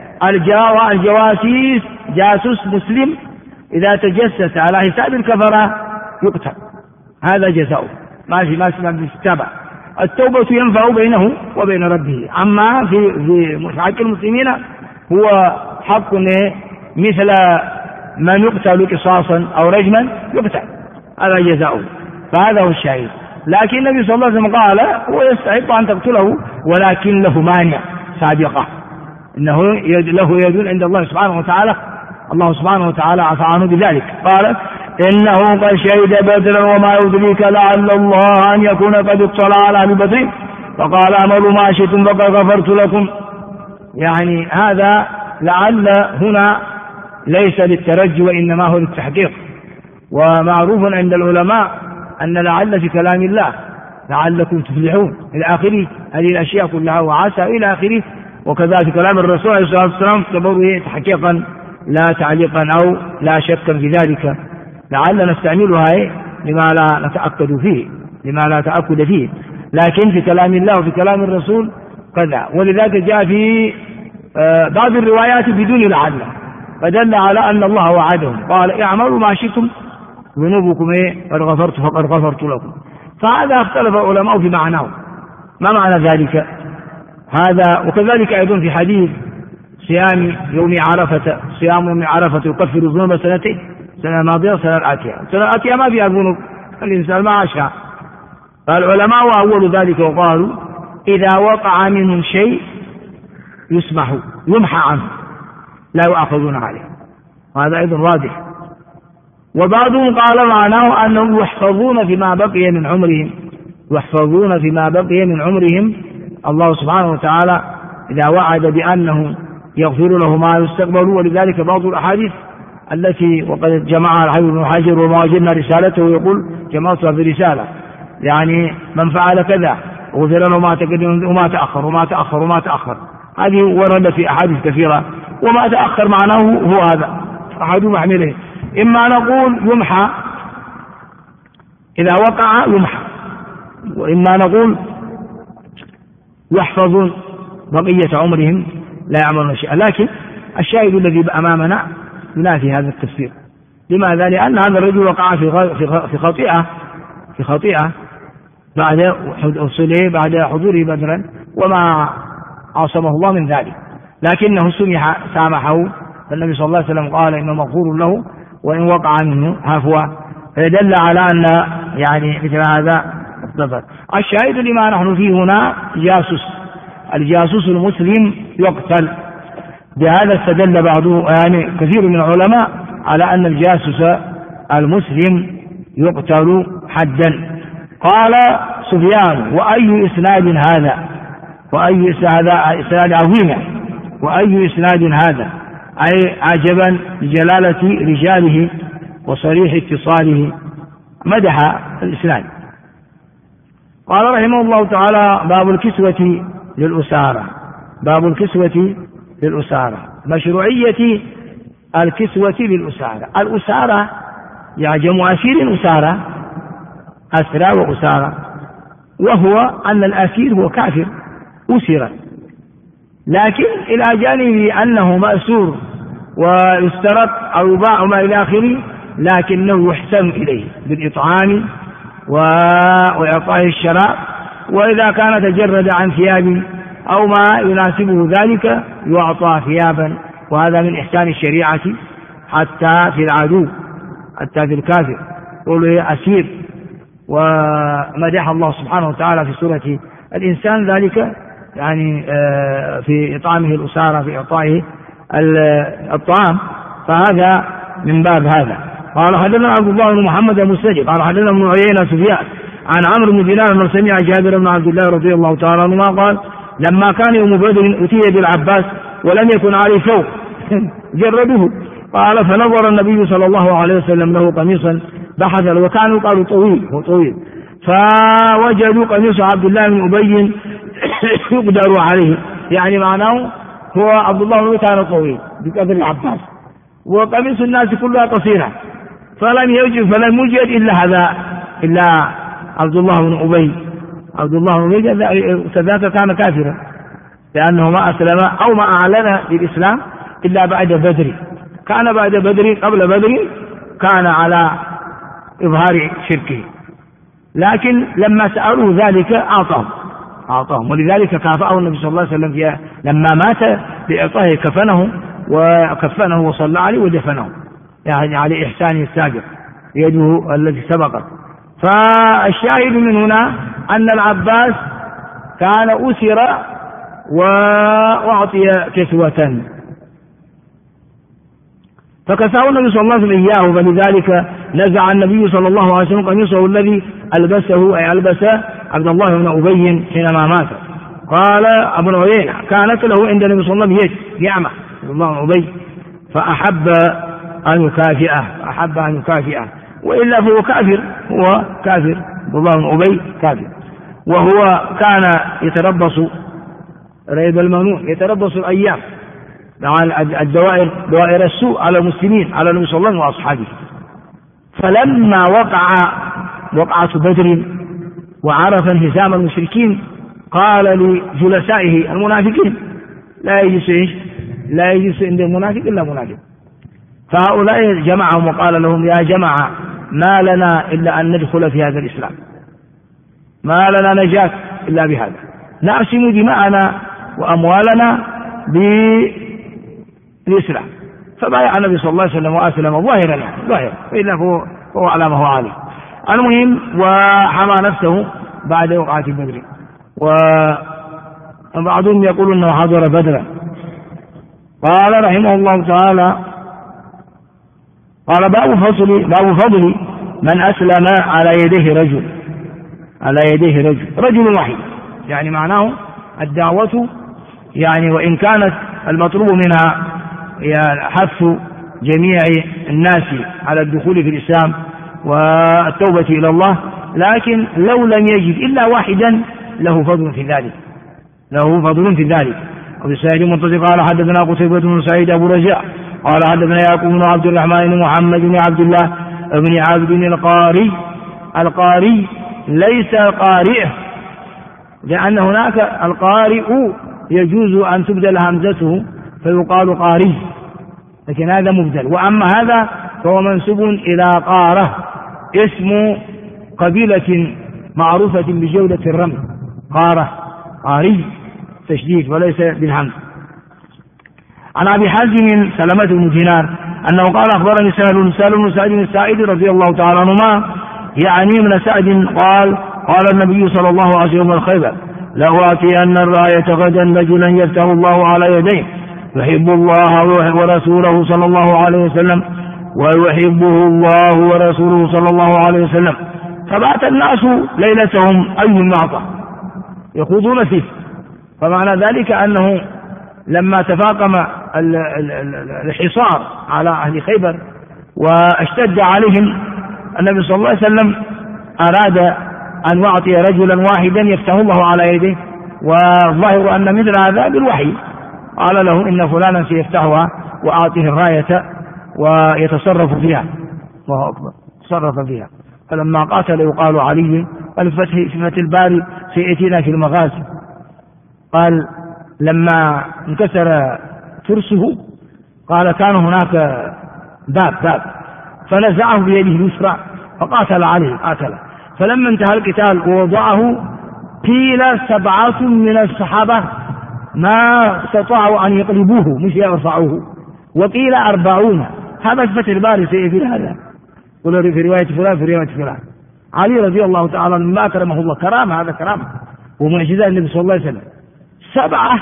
الجواسيس جاسوس مسلم إذا تجسس على حساب الكفرة يقتل، هذا جزاؤه ما في ما في استتابع. التوبة ينفع بينه وبين ربه، أما في في حق المسلمين هو حق مثل من يقتل قصاصا أو رجما يقتل، هذا جزاؤه، فهذا هو الشهيد. لكن النبي صلى الله عليه وسلم قال هو يستحق أن تقتله ولكن له مانع سابقة، إنه له يد عند الله سبحانه وتعالى، الله سبحانه وتعالى عفى عنه بذلك. قال إنه قد شهد بدرا وما يدريك لعل الله أن يكون قد اطلع على أهل بدر فقال اعملوا ما شئتم فقد غفرت لكم. يعني هذا لعل هنا ليس للترجي وإنما هو للتحقيق، ومعروف عند العلماء أن لعل في كلام الله لعلكم تفلحون إلى آخره، هذه الأشياء كلها وعسى إلى آخره، وكذا في كلام الرسول عليه الصلاة والسلام تبوه تحقيقا لا تعليقا أو لا شكا في ذلك، لعل نستعملها لما لا نتأكد فيه لما لا تأكد فيه، لكن في كلام الله وفي كلام الرسول كذا. ولذلك جاء في بعض الروايات بدون لعل، فدل على أن الله وعدهم قال اعملوا ما شئتم ذنوبكم قد غفرت فقد غفرت لكم. فهذا اختلف العلماء في معناه، ما معنى ذلك هذا؟ وكذلك أيضا في حديث صيام يوم عرفة، صيام يوم عرفة يكفر ذنوب سنتين، سنة ماضية وسنة آتية، سنة آتية ما فيها ذنوب الإنسان ما عاشها. فالعلماء وأول ذلك وقالوا إذا وقع منهم شيء يسمح يمحى عنه لا يؤاخذون عليه، وهذا أيضا واضح. وبعضهم قال معناه أنهم يحفظون فيما بقي من عمرهم يحفظون فيما بقي من عمرهم الله سبحانه وتعالى إذا وعد بأنه يغفر له ما يستقبل. ولذلك بعض الأحاديث التي وقد جمعها الحبيب بن حجر وما وجدنا رسالته يقول جمعتها في رسالة، يعني من فعل كذا غفر له ما تقدم وما تأخر وما تأخر وما تأخر، هذه ورد في أحاديث كثيرة. وما تأخر معناه هو هذا أحد محمله، إما نقول يمحى إذا وقع يمحى، وإما نقول يحفظون بقية عمرهم لا يعملون شيئا. لكن الشاهد الذي أمامنا ينافي هذا التفسير. لماذا؟ لأن هذا الرجل وقع في خطيئة في خطيئة بعد حصوله بعد حضوره بدرا وما عصمه الله من ذلك، لكنه سمح سامحه، فالنبي صلى الله عليه وسلم قال إنه مغفور له وإن وقع منه عفوا، فيدل على أن يعني مثل هذا الضبط. الشاهد لما نحن فيه هنا جاسوس، الجاسوس المسلم يقتل، بهذا استدل بعض يعني كثير من العلماء على أن الجاسوس المسلم يقتل حدا. قال سفيان: وأي إسناد هذا؟ وأي إسناد هذا؟ إسناد عظيم. وأي إسناد هذا؟ أي عجبا لجلالة رجاله وصريح اتصاله، مدح الإسناد. قال رحمه الله تعالى: باب الكسوة للأسارة. باب الكسوة للأسارة، مشروعية الكسوة للأسارة. الأسارة يعني جمع أسير أسارة، أسرى وأسارة، وهو أن الأسير هو كافر أسر، لكن إلى جانب أنه مأسور ويسترق أو يباع ما إلى آخره، لكنه يحسن إليه بالإطعام وإعطائه الشراب، وإذا كان تجرد عن ثياب أو ما يناسبه ذلك يعطى ثيابا، وهذا من إحسان الشريعة حتى في العدو، حتى في الكافر قوله أسير. ومدح الله سبحانه وتعالى في سورة الإنسان ذلك، يعني في إطعامه الأسارة، في إعطائه الطعام، فهذا من باب هذا. قال حدثنا عبد الله بن محمد المستجب قال حدثنا ابن عيينة سفيان عن عمرو بن دينار أنه سمع جابر بن عبد الله رضي الله تعالى عنهما قال: لما كان يوم بدر أتي بالعباس ولم يكن عليه ثوب جرده، قال: فنظر النبي صلى الله عليه وسلم له قميصا بحث، وكان قالوا طويل هو طويل، فوجدوا قميص عبد الله بن أبي يقدر عليه، يعني معناه هو عبد الله بن أبي كان طويل بقدر العباس، وقميص الناس كلها قصيرة، فلم يوجد فلم يوجد إلا هذا إلا عبد الله بن أبي. عبد الله بن أبي كذاك كان كافرا، لأنه ما أسلم أو ما أعلن بالإسلام إلا بعد بدر. كان بعد بدر، قبل بدر كان على إظهار شركه، لكن لما سألوه ذلك أعطاهم أعطاهم ولذلك كافأه النبي صلى الله عليه وسلم فيها لما مات بإعطائه كفنه وكفنه وصلى عليه ودفنه، يعني على إحسانه السابق يده التي سبقت. فالشاهد من هنا أن العباس كان أسر وأعطي كسوة، فكساه النبي صلى الله عليه وسلم إياه، فلذلك نزع النبي صلى الله عليه وسلم قميصه الذي ألبسه أي ألبس عبد الله بن أبي حينما مات. قال ابن عيينة: كانت له عند النبي صلى الله عليه وسلم يد يعمة عبد الله بن أبي، فأحب أن يكافئه أحب أن يكافئه وإلا فهو كافر، هو كافر عبد الله بن أبي كافر، وهو كان يتربص ريب المنون، يتربص الأيام مع الدوائر دوائر السوء على المسلمين على النبي صلى الله عليه وسلم وأصحابه. فلما وقع وقعة بدر وعرف انهزام المشركين قال لجلسائه المنافقين: لا يجلس إيش؟ لا يجلس عند المنافق إلا منافق. فهؤلاء جمعهم وقال لهم: يا جماعة، ما لنا إلا أن ندخل في هذا الإسلام، ما لنا نجاة إلا بهذا، نقسم دماءنا وأموالنا بالإسلام. فبايع النبي صلى الله عليه وسلم وأسلم ظاهرا ظاهرا، فإلا هو على ما هو عليه. المهم وحمى نفسه بعد وقعة بدر. وبعضهم يقول أنه حضر بدرا. قال رحمه الله تعالى: قال باب فضل باب فضل من أسلم على يديه رجل على يديه رجل رجل واحد، يعني معناه الدعوة، يعني وإن كانت المطلوب منها حث جميع الناس على الدخول في الإسلام والتوبة إلى الله، لكن لو لم يجد إلا واحدا له فضل في ذلك له فضل في ذلك. أبو سعيد المنتصر قال: حدثنا قتيبة بن سعيد أبو رجاء قال حدثنا يعقوب بن عبد الرحمن بن محمد بن عبد الله بن عبد القاري القاري ليس القارئ، لأن هناك القارئ يجوز أن تبدل همزته فيقال قاري، لكن هذا مبدل. وأما هذا فهو منسوب إلى قارة، اسم قبيلة معروفة بجودة الرمل، قارة قاري تشديد وليس بالهمز. عن أبي حازم سلمة بن دينار أنه قال: أخبرني سهل سهل بن سعد الساعدي رضي الله تعالى عنهما، يعني من سعد قال: قال النبي صلى الله عليه وسلم الخيبر: لأعطين الراية غدا رجلا يفتح الله على يديه يحب الله ورسوله صلى الله عليه وسلم ويحبه الله ورسوله صلى الله عليه وسلم. فبات الناس ليلتهم أيهم أعطى يخوضون فيه. فمعنى ذلك أنه لما تفاقم الحصار على أهل خيبر واشتد عليهم، النبي صلى الله عليه وسلم أراد أن يعطي رجلا واحدا يفتح الله على يده، والظاهر أن مثل هذا بالوحي، قال له إن فلانا سيفتحها وأعطيه الراية ويتصرف فيها، الله أكبر، تصرف فيها. فلما قاتل يقال علي الفتح في فتح الباري سيأتينا في المغازي، قال لما انكسر ترسه قال كان هناك باب باب فنزعه بيده اليسرى فقاتل عليه قاتله، فلما انتهى القتال ووضعه قيل سبعة من الصحابة ما استطاعوا أن يقلبوه مش يرفعوه، وقيل أربعون. هذا فتح الباري سيأتي هذا، قل في رواية فلان في رواية فلان. علي رضي الله تعالى مما أكرمه الله كرامة، هذا كرامة ومعجزات النبي صلى الله عليه وسلم. سبعة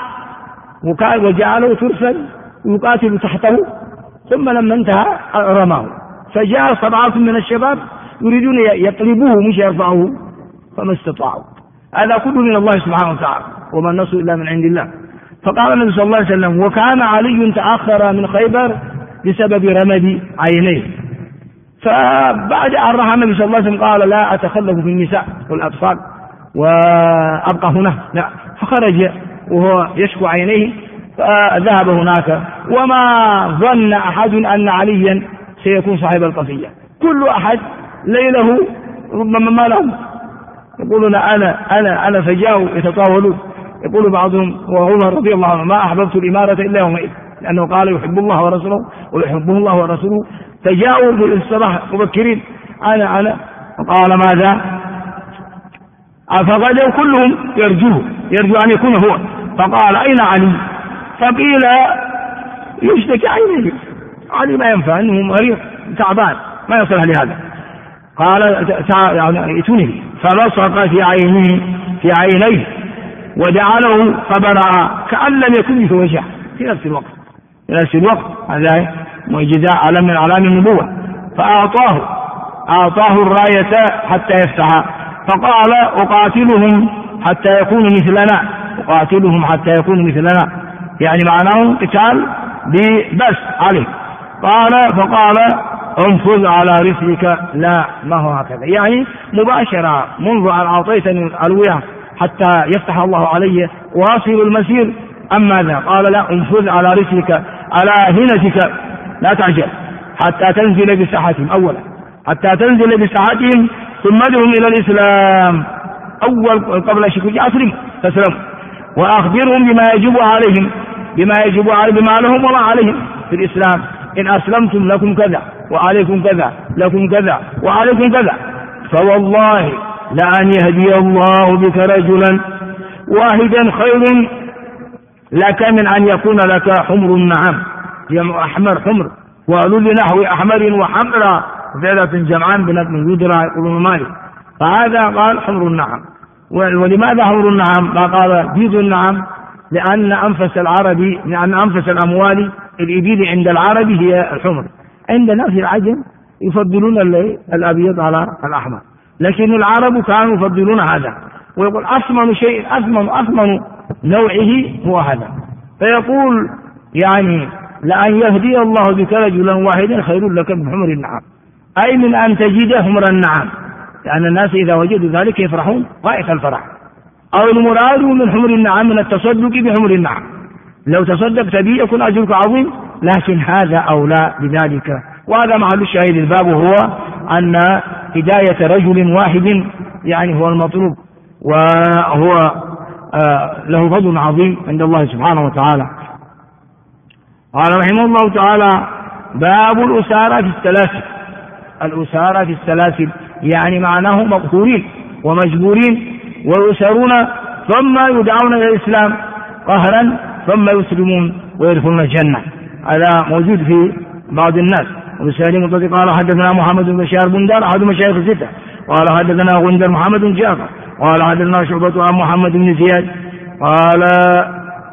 وجعله ترسل يقاتل تحته، ثم لما انتهى رماه، فجاء سبعة من الشباب يريدون يقلبوه مش يرفعوه فما استطاعوا. هذا كله من الله سبحانه وتعالى، وما النصر إلا من عند الله. فقال النبي صلى الله عليه وسلم: وكان علي تأخر من خيبر بسبب رمد عينيه. فبعد أن رحم النبي صلى الله عليه وسلم قال: لا أتخلف في النساء والأطفال وأبقى هنا، لا. فخرج وهو يشكو عينيه فذهب هناك، وما ظن أحد أن عليا سيكون صاحب القضية. كل أحد ليله ربما ما له، يقولون أنا أنا أنا فجاءوا يتطاولون. يقول بعضهم وعمر رضي الله عنه: ما أحببت الإمارة إلا يومئذ، لأنه قال يحب الله ورسوله ويحبه الله ورسوله. فجاءوا بالصباح مبكرين: أنا أنا قال ماذا؟ فغدوا كلهم يرجوه، يرجو أن يكون هو. فقال: أين علي؟ فقيل: يشتكي عينيه، علي ما ينفع، إنه مريض تعبان ما يصلح لهذا. قال: يعني ائتوني. فلصق في عينيه في عينيه ودعا له فبرأ كأن لم يكن في وجهه في نفس الوقت في نفس الوقت هذا معجزة علم من أعلام النبوة. فأعطاه أعطاه الراية حتى يفتح، فقال: أقاتلهم حتى يكونوا مثلنا، أقاتلهم حتى يكونوا مثلنا، يعني معناه قتال بس عليه. قال فقال: انفذ على رسلك. لا، ما هو هكذا، يعني مباشرة منذ أن أعطيتني الألوية حتى يفتح الله علي واصل المسير. أما ذا قال: لا، انفذ على رسلك على هنتك، لا تعجل حتى تنزل بساحتهم أولا، حتى تنزل بساحتهم ثم ادعهم إلى الإسلام أول قبل شكوك أسلم تسلم، وأخبرهم بما يجب عليهم بما يجب عليهم بما لهم وما عليهم في الإسلام. إن أسلمتم لكم كذا وعليكم كذا، لكم كذا وعليكم كذا. فوالله لأن يهدي الله بك رجلا واحدا خير لك من أن يكون لك حمر النعم، جمع أحمر حمر، وقالوا لنحو أحمر وحمر فعلة جمعان بنت من يدرى يقولون مالك. فهذا قال حمر النعم. ولماذا حمر النعم؟ ما قال بيض النعم؟ لأن أنفس العرب لأن أنفس الأموال الإبل عند العرب هي الحمر، عندنا في العجم يفضلون الأبيض على الأحمر، لكن العرب كانوا يفضلون هذا. ويقول أثمن شيء أثمن أثمن نوعه هو هذا. فيقول يعني لأن يهدي الله بك رجلا واحدا خير لك من حمر النعم، أي من أن تجد حمر النعم، لأن الناس إذا وجدوا ذلك يفرحون غاية الفرح. أو المراد من حمر النعم من التصدق بحمر النعم، لو تصدقت به يكون أجرك عظيم، لكن هذا أولى بذلك. وهذا محل الشاهد الباب هو أن هداية رجل واحد يعني هو المطلوب، وهو آه له فضل عظيم عند الله سبحانه وتعالى. قال رحمه الله تعالى: باب الأسارة في السلاسل. الأسارة في السلاسل يعني معناه مقهورين ومجبورين ويؤسرون ثم يدعون إلى الإسلام قهرا ثم يسلمون ويدخلون الجنة. هذا موجود في بعض الناس. وبسالي مطلق قال: حدثنا محمد بن بشار بندار أحد مشايخ الستة، قال حدثنا غندر محمد بن جعفر، قال حدثنا شعبة عن محمد بن زياد قال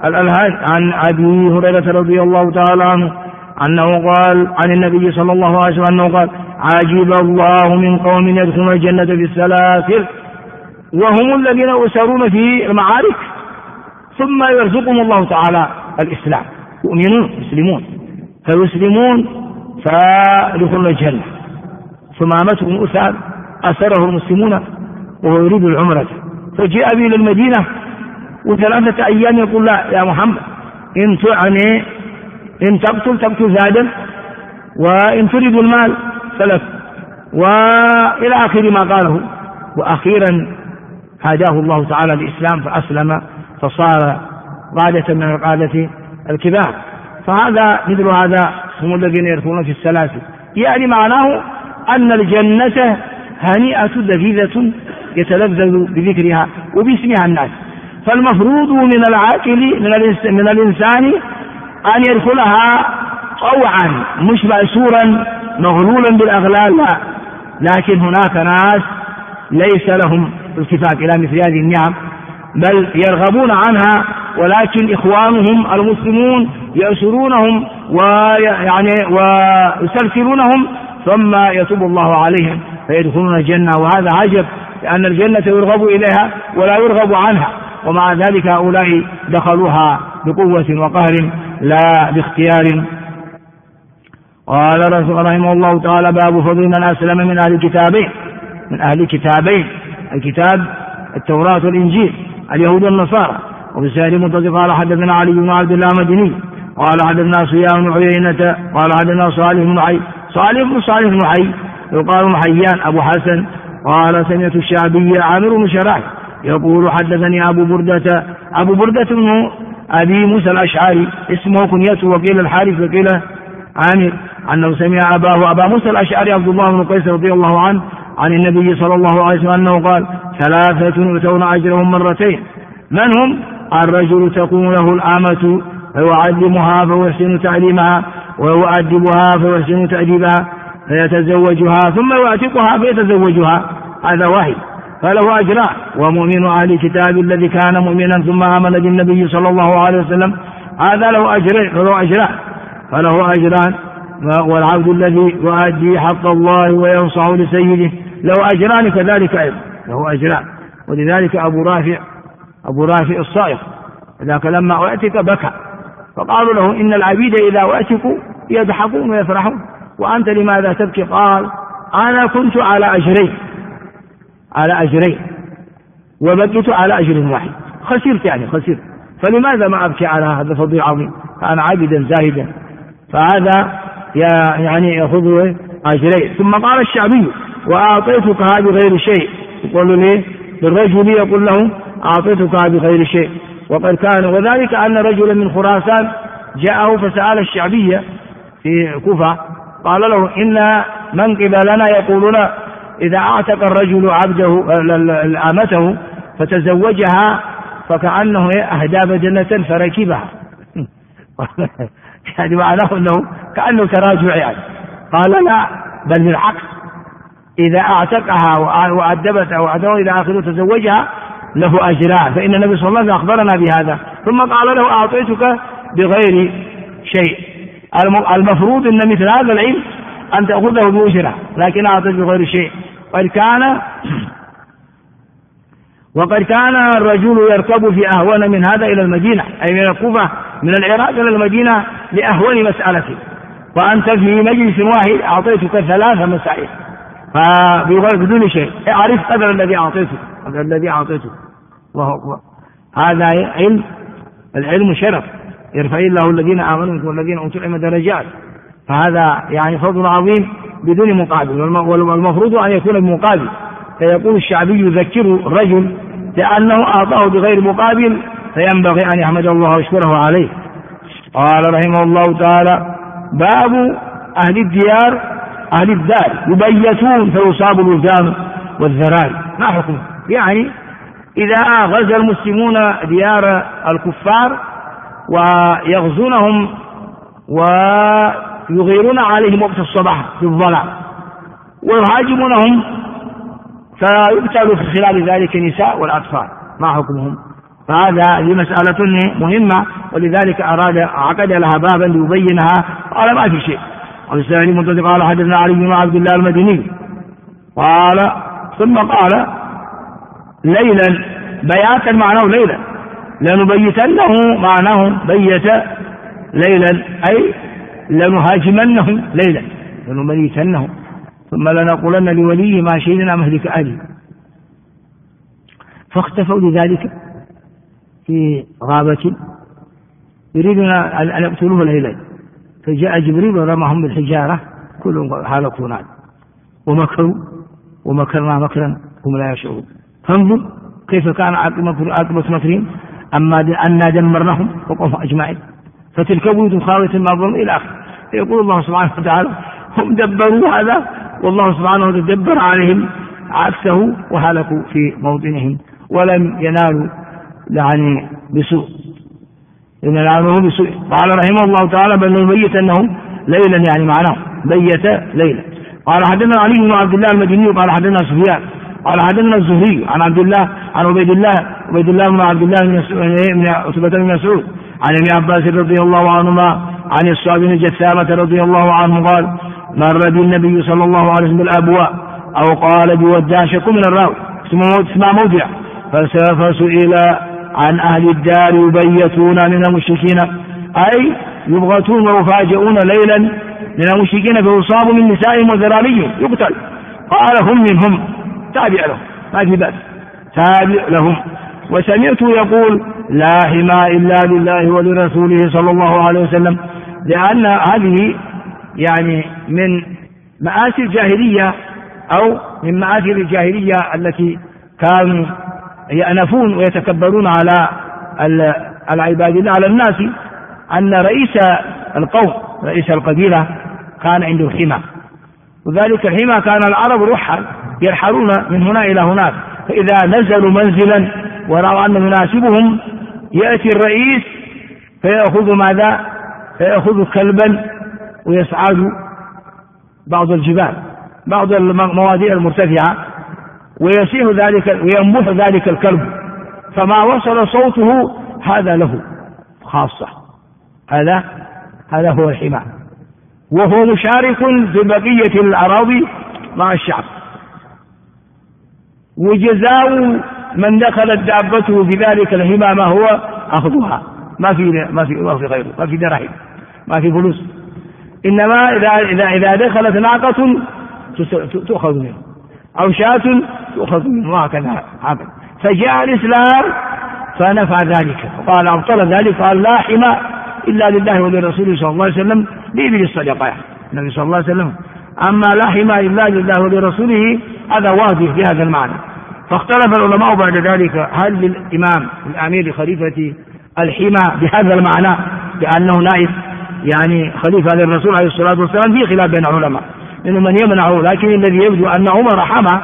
الألهج عن أبي هريرة رضي الله تعالى عنه أنه قال عن النبي صلى الله عليه وسلم أنه قال: عجب الله من قوم يدخلون الجنة بالسلاسل وهم الذين يؤسرون في المعارك ثم يرزقهم الله تعالى الإسلام، يؤمنون يسلمون فيسلمون فيدخلون الجنة، ثم أمتهم أسر أسره المسلمون وهو يريد العمرة، فجاء به إلى المدينة وثلاثة أيام يقول: لا يا محمد، إن تعني إن تقتل تقتل زادا، وإن تريد المال سلف، وإلى آخر ما قاله. وأخيرا هداه الله تعالى الإسلام فأسلم فصار قادة من القادة الكبار. فهذا مثل هذا هم الذين يدخلون في السلاسل، يعني معناه أن الجنة هنيئة لذيذة يتلذذ بذكرها وباسمها الناس. فالمفروض من العاقل من الإنسان أن يدخلها طوعا مش مأسورا مغلولا بالأغلال، لا، لكن هناك ناس ليس لهم التفات إلى مثل هذه النعم بل يرغبون عنها، ولكن إخوانهم المسلمون يأسرونهم ويعني ويسلسلونهم ثم يتوب الله عليهم فيدخلون الجنة. وهذا عجب، لأن الجنة يرغب إليها ولا يرغب عنها، ومع ذلك هؤلاء دخلوها بقوة وقهر لا باختيار. قال رسول رحمه الله تعالى: باب فضل من أسلم من أهل الكتابين من أهل الكتابين الكتاب التوراة والإنجيل اليهود والنصارى. وبسائر متصل قال: حدثنا علي بن عبد الله مدني قال: حدثنا سفيان بن عيينة قال: حدثنا صالح بن حي صالح بن صالح بن حي يقال بن حيان أبو حسن قال: سمعت الشعبي عامر بن شراح يقول: حدثني أبو بردة أبو بردة بن أبي موسى الأشعري اسمه كنيته، وقيل الحارث وقيل عامر، أنه سمع أباه أبا موسى الأشعري عبد الله بن قيس رضي الله عنه عن النبي صلى الله عليه وسلم أنه قال: ثلاثة يؤتون أجرهم مرتين. من هم؟ الرجل تكون له الآمة فيعلمها فيحسن تعليمها، ويؤدبها فيحسن تأديبها، فيتزوجها ثم يعتقها فيتزوجها، هذا واحد فله أجران. ومؤمن أهل الكتاب الذي كان مؤمنا ثم آمن بالنبي صلى الله عليه وسلم هذا له أجرين فله أجران فله أجران والعبد الذي يؤدي حق الله وينصح لسيده له أجران كذلك أيضا له أجران. ولذلك أبو رافع أبو رافع الصائغ ذاك لما أعتق بكى، فقالوا له: إن العبيد إذا أعتقوا يضحكون ويفرحون وأنت لماذا تبكي؟ قال: أنا كنت على أجرين على أجرين وبكيت على أجر واحد، خسرت يعني خسرت، فلماذا ما أبكي على هذا الفضل العظيم؟ فأنا عابدا زاهدا، فهذا يعني يأخذ أجرين. ثم قال الشعبي: وأعطيتك بغير شيء، يقول لي للرجل يقول له: أعطيتك بغير شيء. وقد كان وذلك أن رجلا من خراسان جاءه فسأل الشعبية في كوفة قال له: إن من قبلنا يقولون إذا أعتق الرجل عبده أمته فتزوجها فكأنه أهدى جنة فركبها يعني معناه أنه كأنه تراجع يعني. قال: لا، بل بالعكس، إذا أعتقها وأدبتها وأدبتها إلى آخره تزوجها له أجران، فإن النبي صلى الله عليه وسلم أخبرنا بهذا. ثم قال له: أعطيتك بغير شيء. المفروض أن مثل هذا العلم أن تأخذه بأجرة، لكن أعطيت بغير شيء. وقد كان وقد كان الرجل يركب في أهون من هذا إلى المدينة، أي من الكوفة من العراق إلى المدينة لأهون مسألة، وأنت في مجلس واحد أعطيتك ثلاث مسائل بدون شيء، أعرف قدر الذي أعطيته قدر الذي أعطيته وهو هذا علم. العلم شرف يرفع الله الذين آمنوا والذين أوتوا العلم درجات، فهذا يعني فضل عظيم بدون مقابل، والمفروض أن يكون بمقابل. فيقول الشعبي يذكر الرجل لأنه أعطاه بغير مقابل فينبغي أن يحمد الله ويشكره عليه. قال رحمه الله تعالى: باب أهل الديار أهل الدار يبيتون فيصاب الوجدان والذراري. ما حكم؟ يعني إذا غزا المسلمون ديار الكفار ويغزونهم ويغيرون عليهم وقت الصباح في الظلام ويهاجمونهم فيقتل في خلال ذلك النساء والأطفال، ما حكمهم؟ فهذا هذه مسألة مهمة، ولذلك أراد عقد لها بابا ليبينها. قال ما في شيء. والسائل منتظر قال حدثنا علي بن عبد الله المدني قال ثم قال ليلا بياتا معناه ليلا، لنبيتنه معناه بيت ليلا أي لنهاجمنهم ليلا، لنبيتنهم ثم لنقولن لوليه ما شهدنا مهلك أهله. فاختفوا لذلك في غابة يريدون أن يقتلوه ليلا، فجاء جبريل ورماهم بالحجارة كلهم هلكوا نار، ومكروا ومكرنا مكرا هم لا يشعرون. فانظر كيف كان عاقبة مكرهم، أما أنا دمرناهم فوقهم أجمعين، فتلك بيوت خاوية ما ظلموا إلى آخره. يقول الله سبحانه وتعالى هم دبروا هذا والله سبحانه وتعالى دبر عليهم عكسه وهلكوا في موطنهم ولم ينالوا يعني بسوء، إن ينالوا بسوء. قال رحمه الله تعالى بل نبيت أنه ليلا يعني معناه بيت ليلا. قال حدثنا علي بن عبد الله المديني قال حدثنا سفيان قال حدثنا الزهري عن عبد الله عن عبيد الله عبيد الله بن عبد الله بن عتبة بن مسعود عن ابن عباس رضي الله عنهما عن الصعب بن جثامة رضي الله عنه قال مر بالنبي صلى الله عليه وسلم بالأبواء أو قال بوداع شك من الراوي اسمع موضع، فسئل عن أهل الدار يبيتون من المشركين أي يبغتون ويفاجئون ليلا من المشركين فيصاب من نسائهم وذراريهم يقتل. قال هم منهم تابع لهم ما في بأس تابع لهم. وسمعت يقول لا حماء إلا لله ولرسوله صلى الله عليه وسلم، لأن هذه يعني من مآسي الجاهلية أو من مآسي الجاهلية التي كانوا يأنفون ويتكبرون على العباد الله على الناس، أن رئيس القوم رئيس القبيلة كان عنده حمى، وذلك الحمى كان العرب رحل يرحلون من هنا إلى هناك، فإذا نزلوا منزلا ورأوا أنه يناسبهم يأتي الرئيس فيأخذ ماذا؟ فيأخذ كلبا ويصعد بعض الجبال بعض المواضيع المرتفعة ويسيح ذلك وينبح ذلك الكلب، فما وصل صوته هذا له خاصة، هذا هذا هو الحمى، وهو مشارك في بقية الأراضي مع الشعب. وجزاء من دخلت دابته بذلك الحمى ما هو أخذها، ما في ما في ما في غيره، ما في دراهم، ما في فلوس، إنما إذا إذا إذا دخلت ناقة تؤخذ منه أو شاة تؤخذ منه وهكذا. فجاء الإسلام فنفع ذلك وقال أبطل ذلك، قال لا حمى إلا لله ولرسوله صلى الله عليه وسلم بإبل الصدقة النبي صلى الله عليه وسلم. أما لا حمى إلا لله ولرسوله هذا واضح في هذا المعنى. فاختلف العلماء بعد ذلك هل للإمام الأمير خليفة الحمى بهذا المعنى بأنه نائب يعني خليفة للرسول عليه الصلاة والسلام، في خلاف بين العلماء إنه من يمنعه، لكن الذي يبدو أن عمر حمى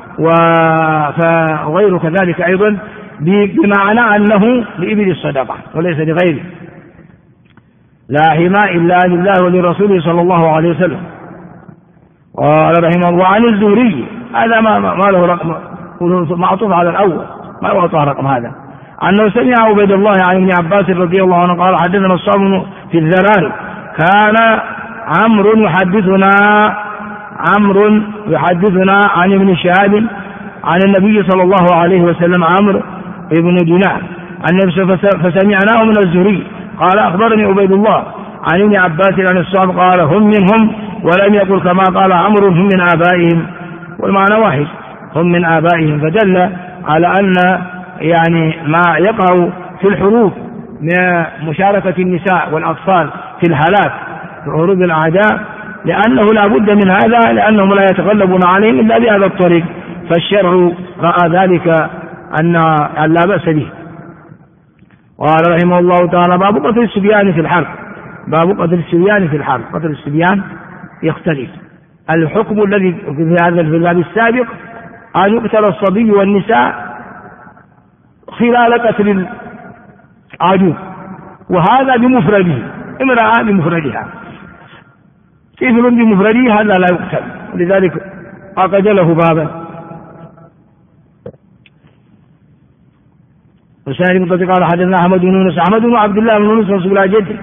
وغيره كذلك أيضا بمعنى أنه لإبل الصدقة وليس لغيره. لا حمى إلا لله ولرسوله صلى الله عليه وسلم. قال رحمه الله عن الزهري هذا ما, ما له رقم معطوف على الأول ما له رقم هذا، أنه سمع عبيد الله عن ابن عباس رضي الله عنه قال حدثنا الصابون في الذراري كان عمرو يحدثنا عمرو يحدثنا عن ابن شهاب عن النبي صلى الله عليه وسلم عمرو ابن دينار فسمعناه من الزهري قال أخبرني عبيد الله عن ابن عباس عن الصحابة قال هم منهم ولم يقل كما قال عمرو هم من آبائهم، والمعنى واحد هم من آبائهم، فدل على أن يعني ما يقع في الحروب من مشاركة النساء والأطفال في الهلاك في حروب الأعداء لأنه لا بد من هذا، لأنهم لا يتغلبون عليهم إلا بهذا الطريق، فالشرع رأى ذلك أن لا بأس به. قال رحمه الله تعالى باب قتل الصبيان في الحرب. باب قتل الصبيان في الحرب. قتل الصبيان يختلف. الحكم الذي في هذا في الباب السابق أن يقتل الصبي والنساء خلال قتل العدو، وهذا بمفرده، امرأة بمفردها، طفل بمفرده هذا لا يقتل، ولذلك عقد له بابا. وسائل المتصل قال حدثنا أحمد بن يونس أحمد بن عبد الله بن يونس رسول الله جده.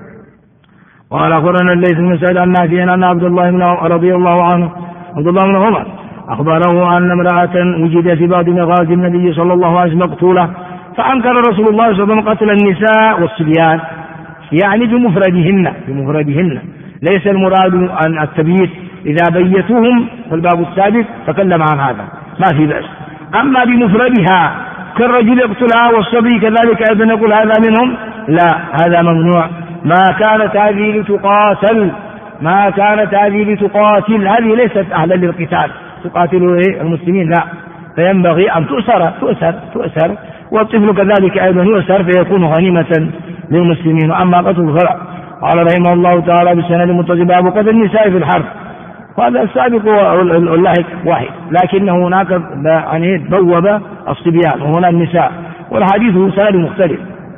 قال أخبرنا الليث بن سعد عن نافع أن عبد الله بن رضي الله عنه عبد الله بن عمر أخبره أن امرأة وجد في بعض مغازي النبي صلى الله عليه وسلم مقتولة، فأنكر رسول الله صلى الله عليه وسلم قتل النساء والصبيان، يعني بمفردهن بمفردهن ليس المراد أن التبييت، إذا بيتوهم في الباب السابق تكلم عن هذا ما في بأس. أما بمفردها كالرجل يقتلها والصبي كذلك أيضا نقول هذا منهم، لا، هذا ممنوع. ما كانت هذه لتقاتل ما كانت هذه لتقاتل هذه ليست أهلا للقتال تقاتل المسلمين، لا، فينبغي أن تؤسر تؤسر تؤسر والطفل كذلك أيضا يؤسر فيكون غنيمة للمسلمين. أما قتل الفرع قال رحمه الله تعالى بالسند المتصل باب قتل النساء في الحرب، وهذا السابق واللاحق واحد، لكنه هناك يعني بوب الصبيان وهنا النساء، والحديث سند مختلف.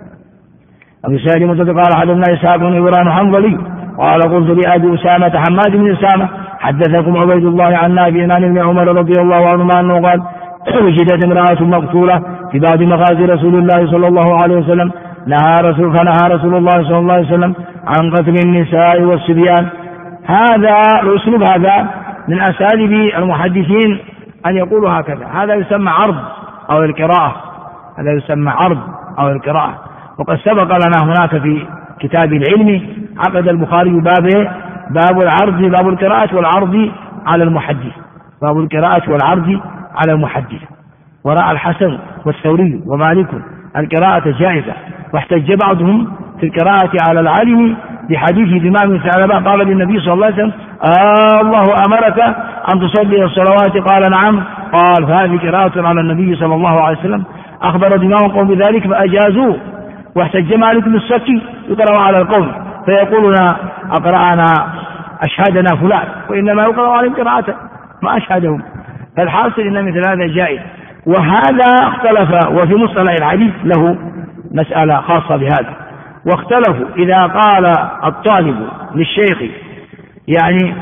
أبي سعيد المتصل قال حدثنا إسحاق بن إبراهيم الحنظلي قال قلت لأبي أسامة حماد بن أسامة حدثكم عبيد الله عن نافع عن ابن عمر رضي الله عنهما أنه قال وجدت امرأة مقتولة في بعض مغازي رسول الله صلى الله عليه وسلم، نهى رسول فنهى رسول الله صلى الله عليه وسلم عن قتل النساء والصبيان. هذا الأسلوب هذا من أساليب المحدثين أن يقولوا هكذا، هذا يسمى عرض أو القراءة، هذا يسمى عرض أو القراءة. وقد سبق لنا هناك في كتاب العلم عقد البخاري باب باب العرض باب القراءة والعرض على المحدث، باب القراءة والعرض على المحدث. ورأى الحسن والثوري ومالك القراءة جائزة، واحتج بعضهم في القراءة على العالم بحديث دمام ثعلبة قال للنبي صلى الله عليه وسلم آه الله أمرك أن تصلي الصلوات؟ قال نعم. قال فهذه قراءة على النبي صلى الله عليه وسلم. أخبر دمام قوم بذلك فأجازوه، واحتج مالك بن السكي يقرأ على القوم فيقولون أقرأنا أشهدنا فلان، وإنما يقرأ عليهم قراءة ما أشهدهم. فالحاصل إن مثل هذا جائز. وهذا اختلف، وفي مصطلح الحديث له مسألة خاصة بهذا، واختلفوا إذا قال الطالب للشيخ يعني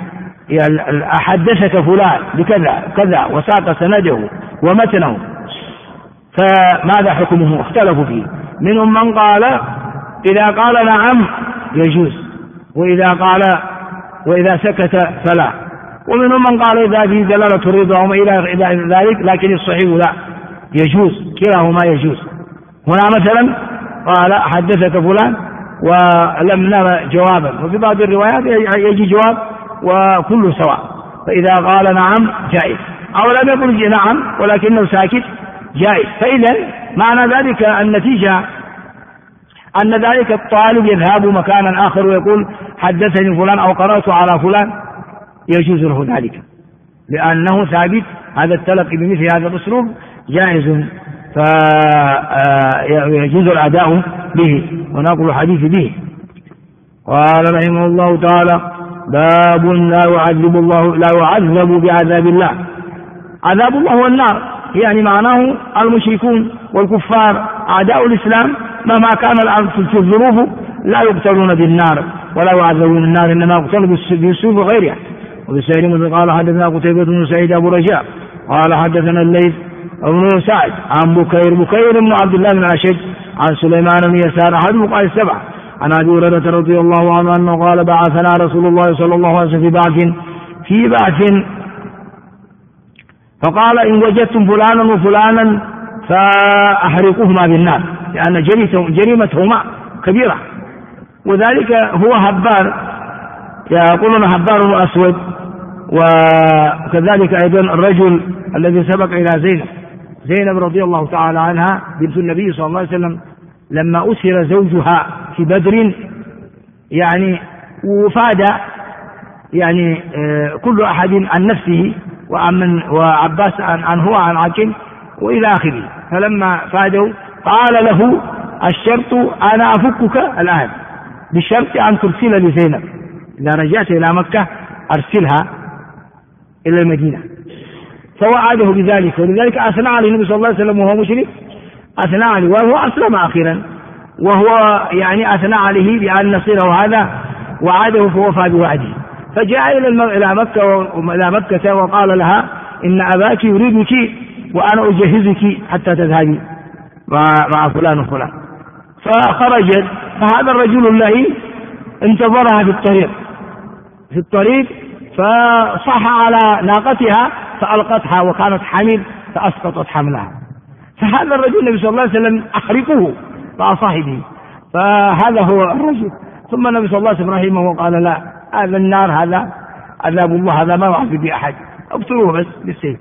أحدثك فلان بكذا كذا وساق سنده ومتنه فماذا حكمه؟ اختلفوا فيه. منهم من قال إذا قال نعم يجوز، وإذا قال وإذا سكت فلا، ومنهم من قال إذا في دلالة الرضا وما إلى ذلك، لكن الصحيح لا يجوز، كلاهما يجوز. هنا مثلا قال حدثك فلان ولم نرى جوابا، وفي بعض الروايات يجي جواب وكله سواء، فإذا قال نعم جائز، أو لم يقل نعم ولكنه ساكت جائز. فإذا معنى ذلك النتيجة أن ذلك الطالب يذهب مكانا آخر ويقول حدثني فلان أو قرأت على فلان، يجوز له ذلك لأنه ثابت. هذا التلقي بمثل هذا الأسلوب جائز، فيجوز الأداء به ونقل الحديث به. قال رحمه الله تعالى باب لا يعذب الله لا يعذب بعذاب الله. عذاب الله هو النار، يعني معناه المشركون والكفار أعداء الإسلام مهما كان في الظروف لا يقتلون بالنار ولا يعذبون النار، إنما يقتلوا بالسيف وغيرها. وبسائر قال حدثنا قتيبة بن سعيد أبو رجاء قال حدثنا الليث بن سعد عن بكير بكير بن عبد الله بن أشج عن سليمان بن يسار أحد فقهاء السبعة عن أبي هريرة رضي الله عنه أنه قال بعثنا رسول الله صلى الله عليه وسلم في بعث في بعث فقال إن وجدتم فلانا وفلانا فأحرقوهما بالنار، لأن جريمتهما كبيرة. وذلك هو هبار، يقولون هبار أسود، وكذلك أيضا الرجل الذي سبق إلى زينب زينب رضي الله تعالى عنها بنت النبي صلى الله عليه وسلم لما أسر زوجها في بدر، يعني وفاد يعني كل أحد عن نفسه وعن وعباس عن هو عن عكن وإلى آخره. فلما فادوا قال له الشرط أنا أفكك الآن بشرط أن ترسل لزينب، إذا رجعت إلى مكة أرسلها إلى المدينة. فوعده بذلك، ولذلك أثنى عليه النبي صلى الله عليه وسلم وهو مشرك، أثنى عليه وهو أسلم أخيرا، وهو يعني أثنى عليه بأن نصيره هذا وعده فوفى بوعده. فجاء إلى مكة إلى مكة وقال لها إن أباك يريدك وأنا أجهزك حتى تذهبي. مع, مع فلان وفلان. فخرجت، فهذا الرجل الذي انتظرها في الطريق في الطريق فصح على ناقتها فألقتها وكانت حامل فأسقطت حملها. فهذا الرجل النبي صلى الله عليه وسلم أحرقه مع صاحبه، فهذا هو الرجل. ثم النبي صلى الله عليه وسلم رحمه وقال لا، هذا النار هذا عذاب الله، هذا ما يعذب به أحد، اقتلوه بس بالسيف.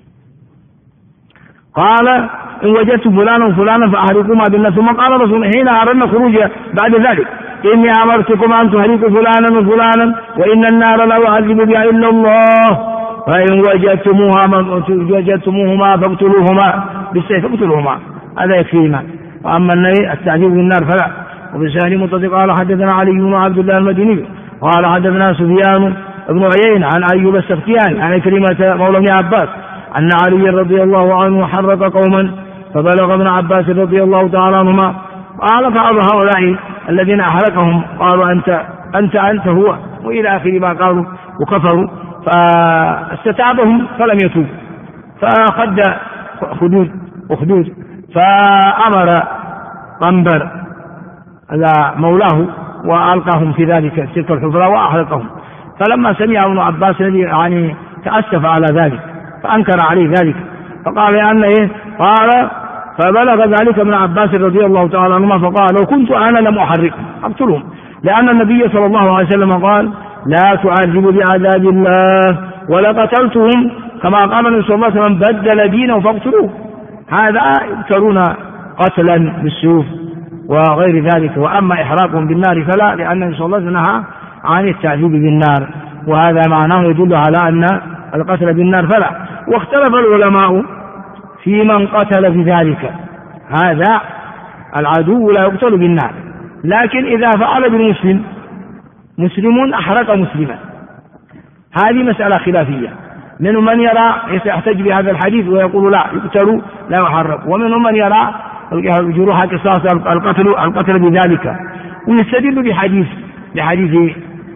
قال إن وجدت فلانا وفلانا فأحرقوما بالنار. ثم قال رسول حين أردنا خروج بعد ذلك إني أمرتكم أن تحرقوا فلانا وفلانا وإن النار لا يعذب بها إلا الله، فإن وجدتموها وجدتموهما فاقتلوهما بالسيف، اقتلوهما هذا يكفيهما. وأما التعذيب بالنار فلا. وبسهل متصل قال حدثنا علي بن عبد الله المديني قال حدثنا سفيان بن عيينة عن أيوب السختياني عن كريمة مولى ابن عباس أن علي رضي الله عنه حرق قوما فبلغ ابن عباس رضي الله تعالى عنهما قال بعض هؤلاء الذين أحرقهم قالوا أنت أنت أنت هو، وإلى آخر ما قالوا وكفروا. فاستتابهم فلم يتوب، فأخذ خدود وخدود فأمر قنبر هذا مولاه وألقاهم في ذلك تلك الحفرة وأحرقهم. فلما سمع ابن عباس يعني تأسف على ذلك فأنكر عليه ذلك، فقال أن إيه؟ قال فبلغ ذلك ابن عباس رضي الله تعالى عنهما فقال لو كنت أنا لم أحرقهم أقتلهم، لأن النبي صلى الله عليه وسلم قال لا تعذبوا بعذاب الله ولقتلتهم كما قال النبي صلى الله عليه وسلم بدل دينه فاقتلوه. هذا يقتلون قتلا بالسيوف وغير ذلك. وأما إحراقهم بالنار فلا، لأن النبي صلى الله عليه وسلم نهى عن التعذيب بالنار، وهذا معناه يدل على أن القتل بالنار فلا. واختلف العلماء في من قتل بذلك، هذا العدو لا يقتل بالنار، لكن إذا فعل بالمسلم مسلم أحرق مسلما هذه مسألة خلافية. منهم من يرى يحتج بهذا الحديث ويقول لا يقتل لا يحرق، ومنهم من يرى الجروح قصاص القتل القتل بذلك، ويستدل بحديث بحديث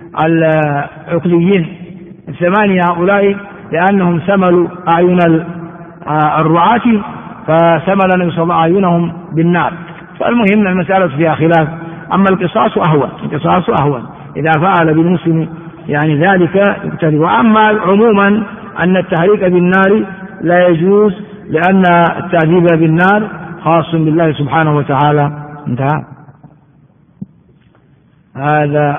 العقليين الثمانية هؤلاء لأنهم سملوا أعين الرعاة فسمل النبي صلى الله عليه وسلم أعينهم بالنار. فالمهم المسألة فيها خلاف. أما القصاص أهون، القصاص أهون إذا فعل بالمسلم يعني ذلك يقتل. وأما عموما أن التحريك بالنار لا يجوز، لأن التعذيب بالنار خاص بالله سبحانه وتعالى. انتهى هذا.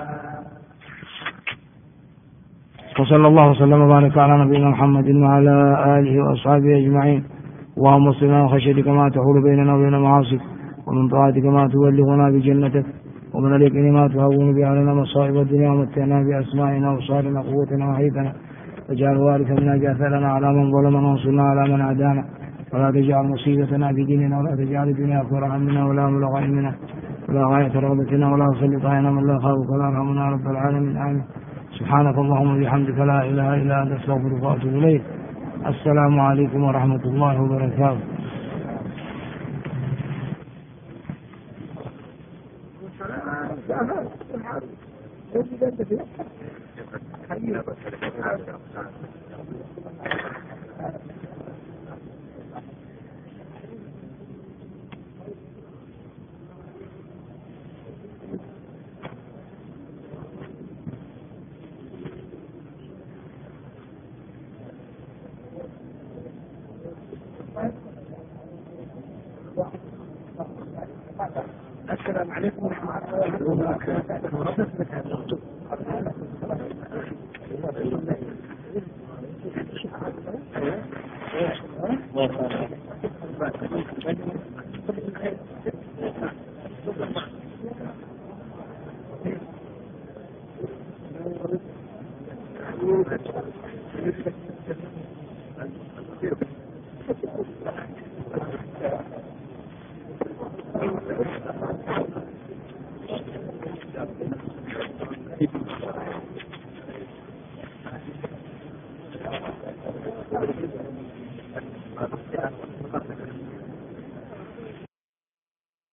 وصلى الله وسلم وبارك على نبينا محمد وعلى آله وأصحابه أجمعين. اللهم صلنا وخشيتك ما تحول بيننا وبين معاصيك، ومن طاعتك ما تبلغنا بجنتك، ومن اليقين ما تهون به علينا مصائب الدنيا، ومتعنا بأسمائنا وأبصارنا وقوتنا وحيثنا، واجعل وارثا منا جاثرنا على من ظلمنا وانصرنا على من عادانا، ولا تجعل مصيبتنا في ديننا، ولا تجعل الدنيا أكبر همنا ولا مبلغ علمنا ولا غاية رغبتنا، ولا تسلط علينا من لا يخافك ولا يرحمنا رب العالمين. آمين. سبحانك اللهم وبحمدك لا إله إلا أنت أستغفرك وأتوب إليك. السلام عليكم ورحمة الله وبركاته.
السلام عليكم.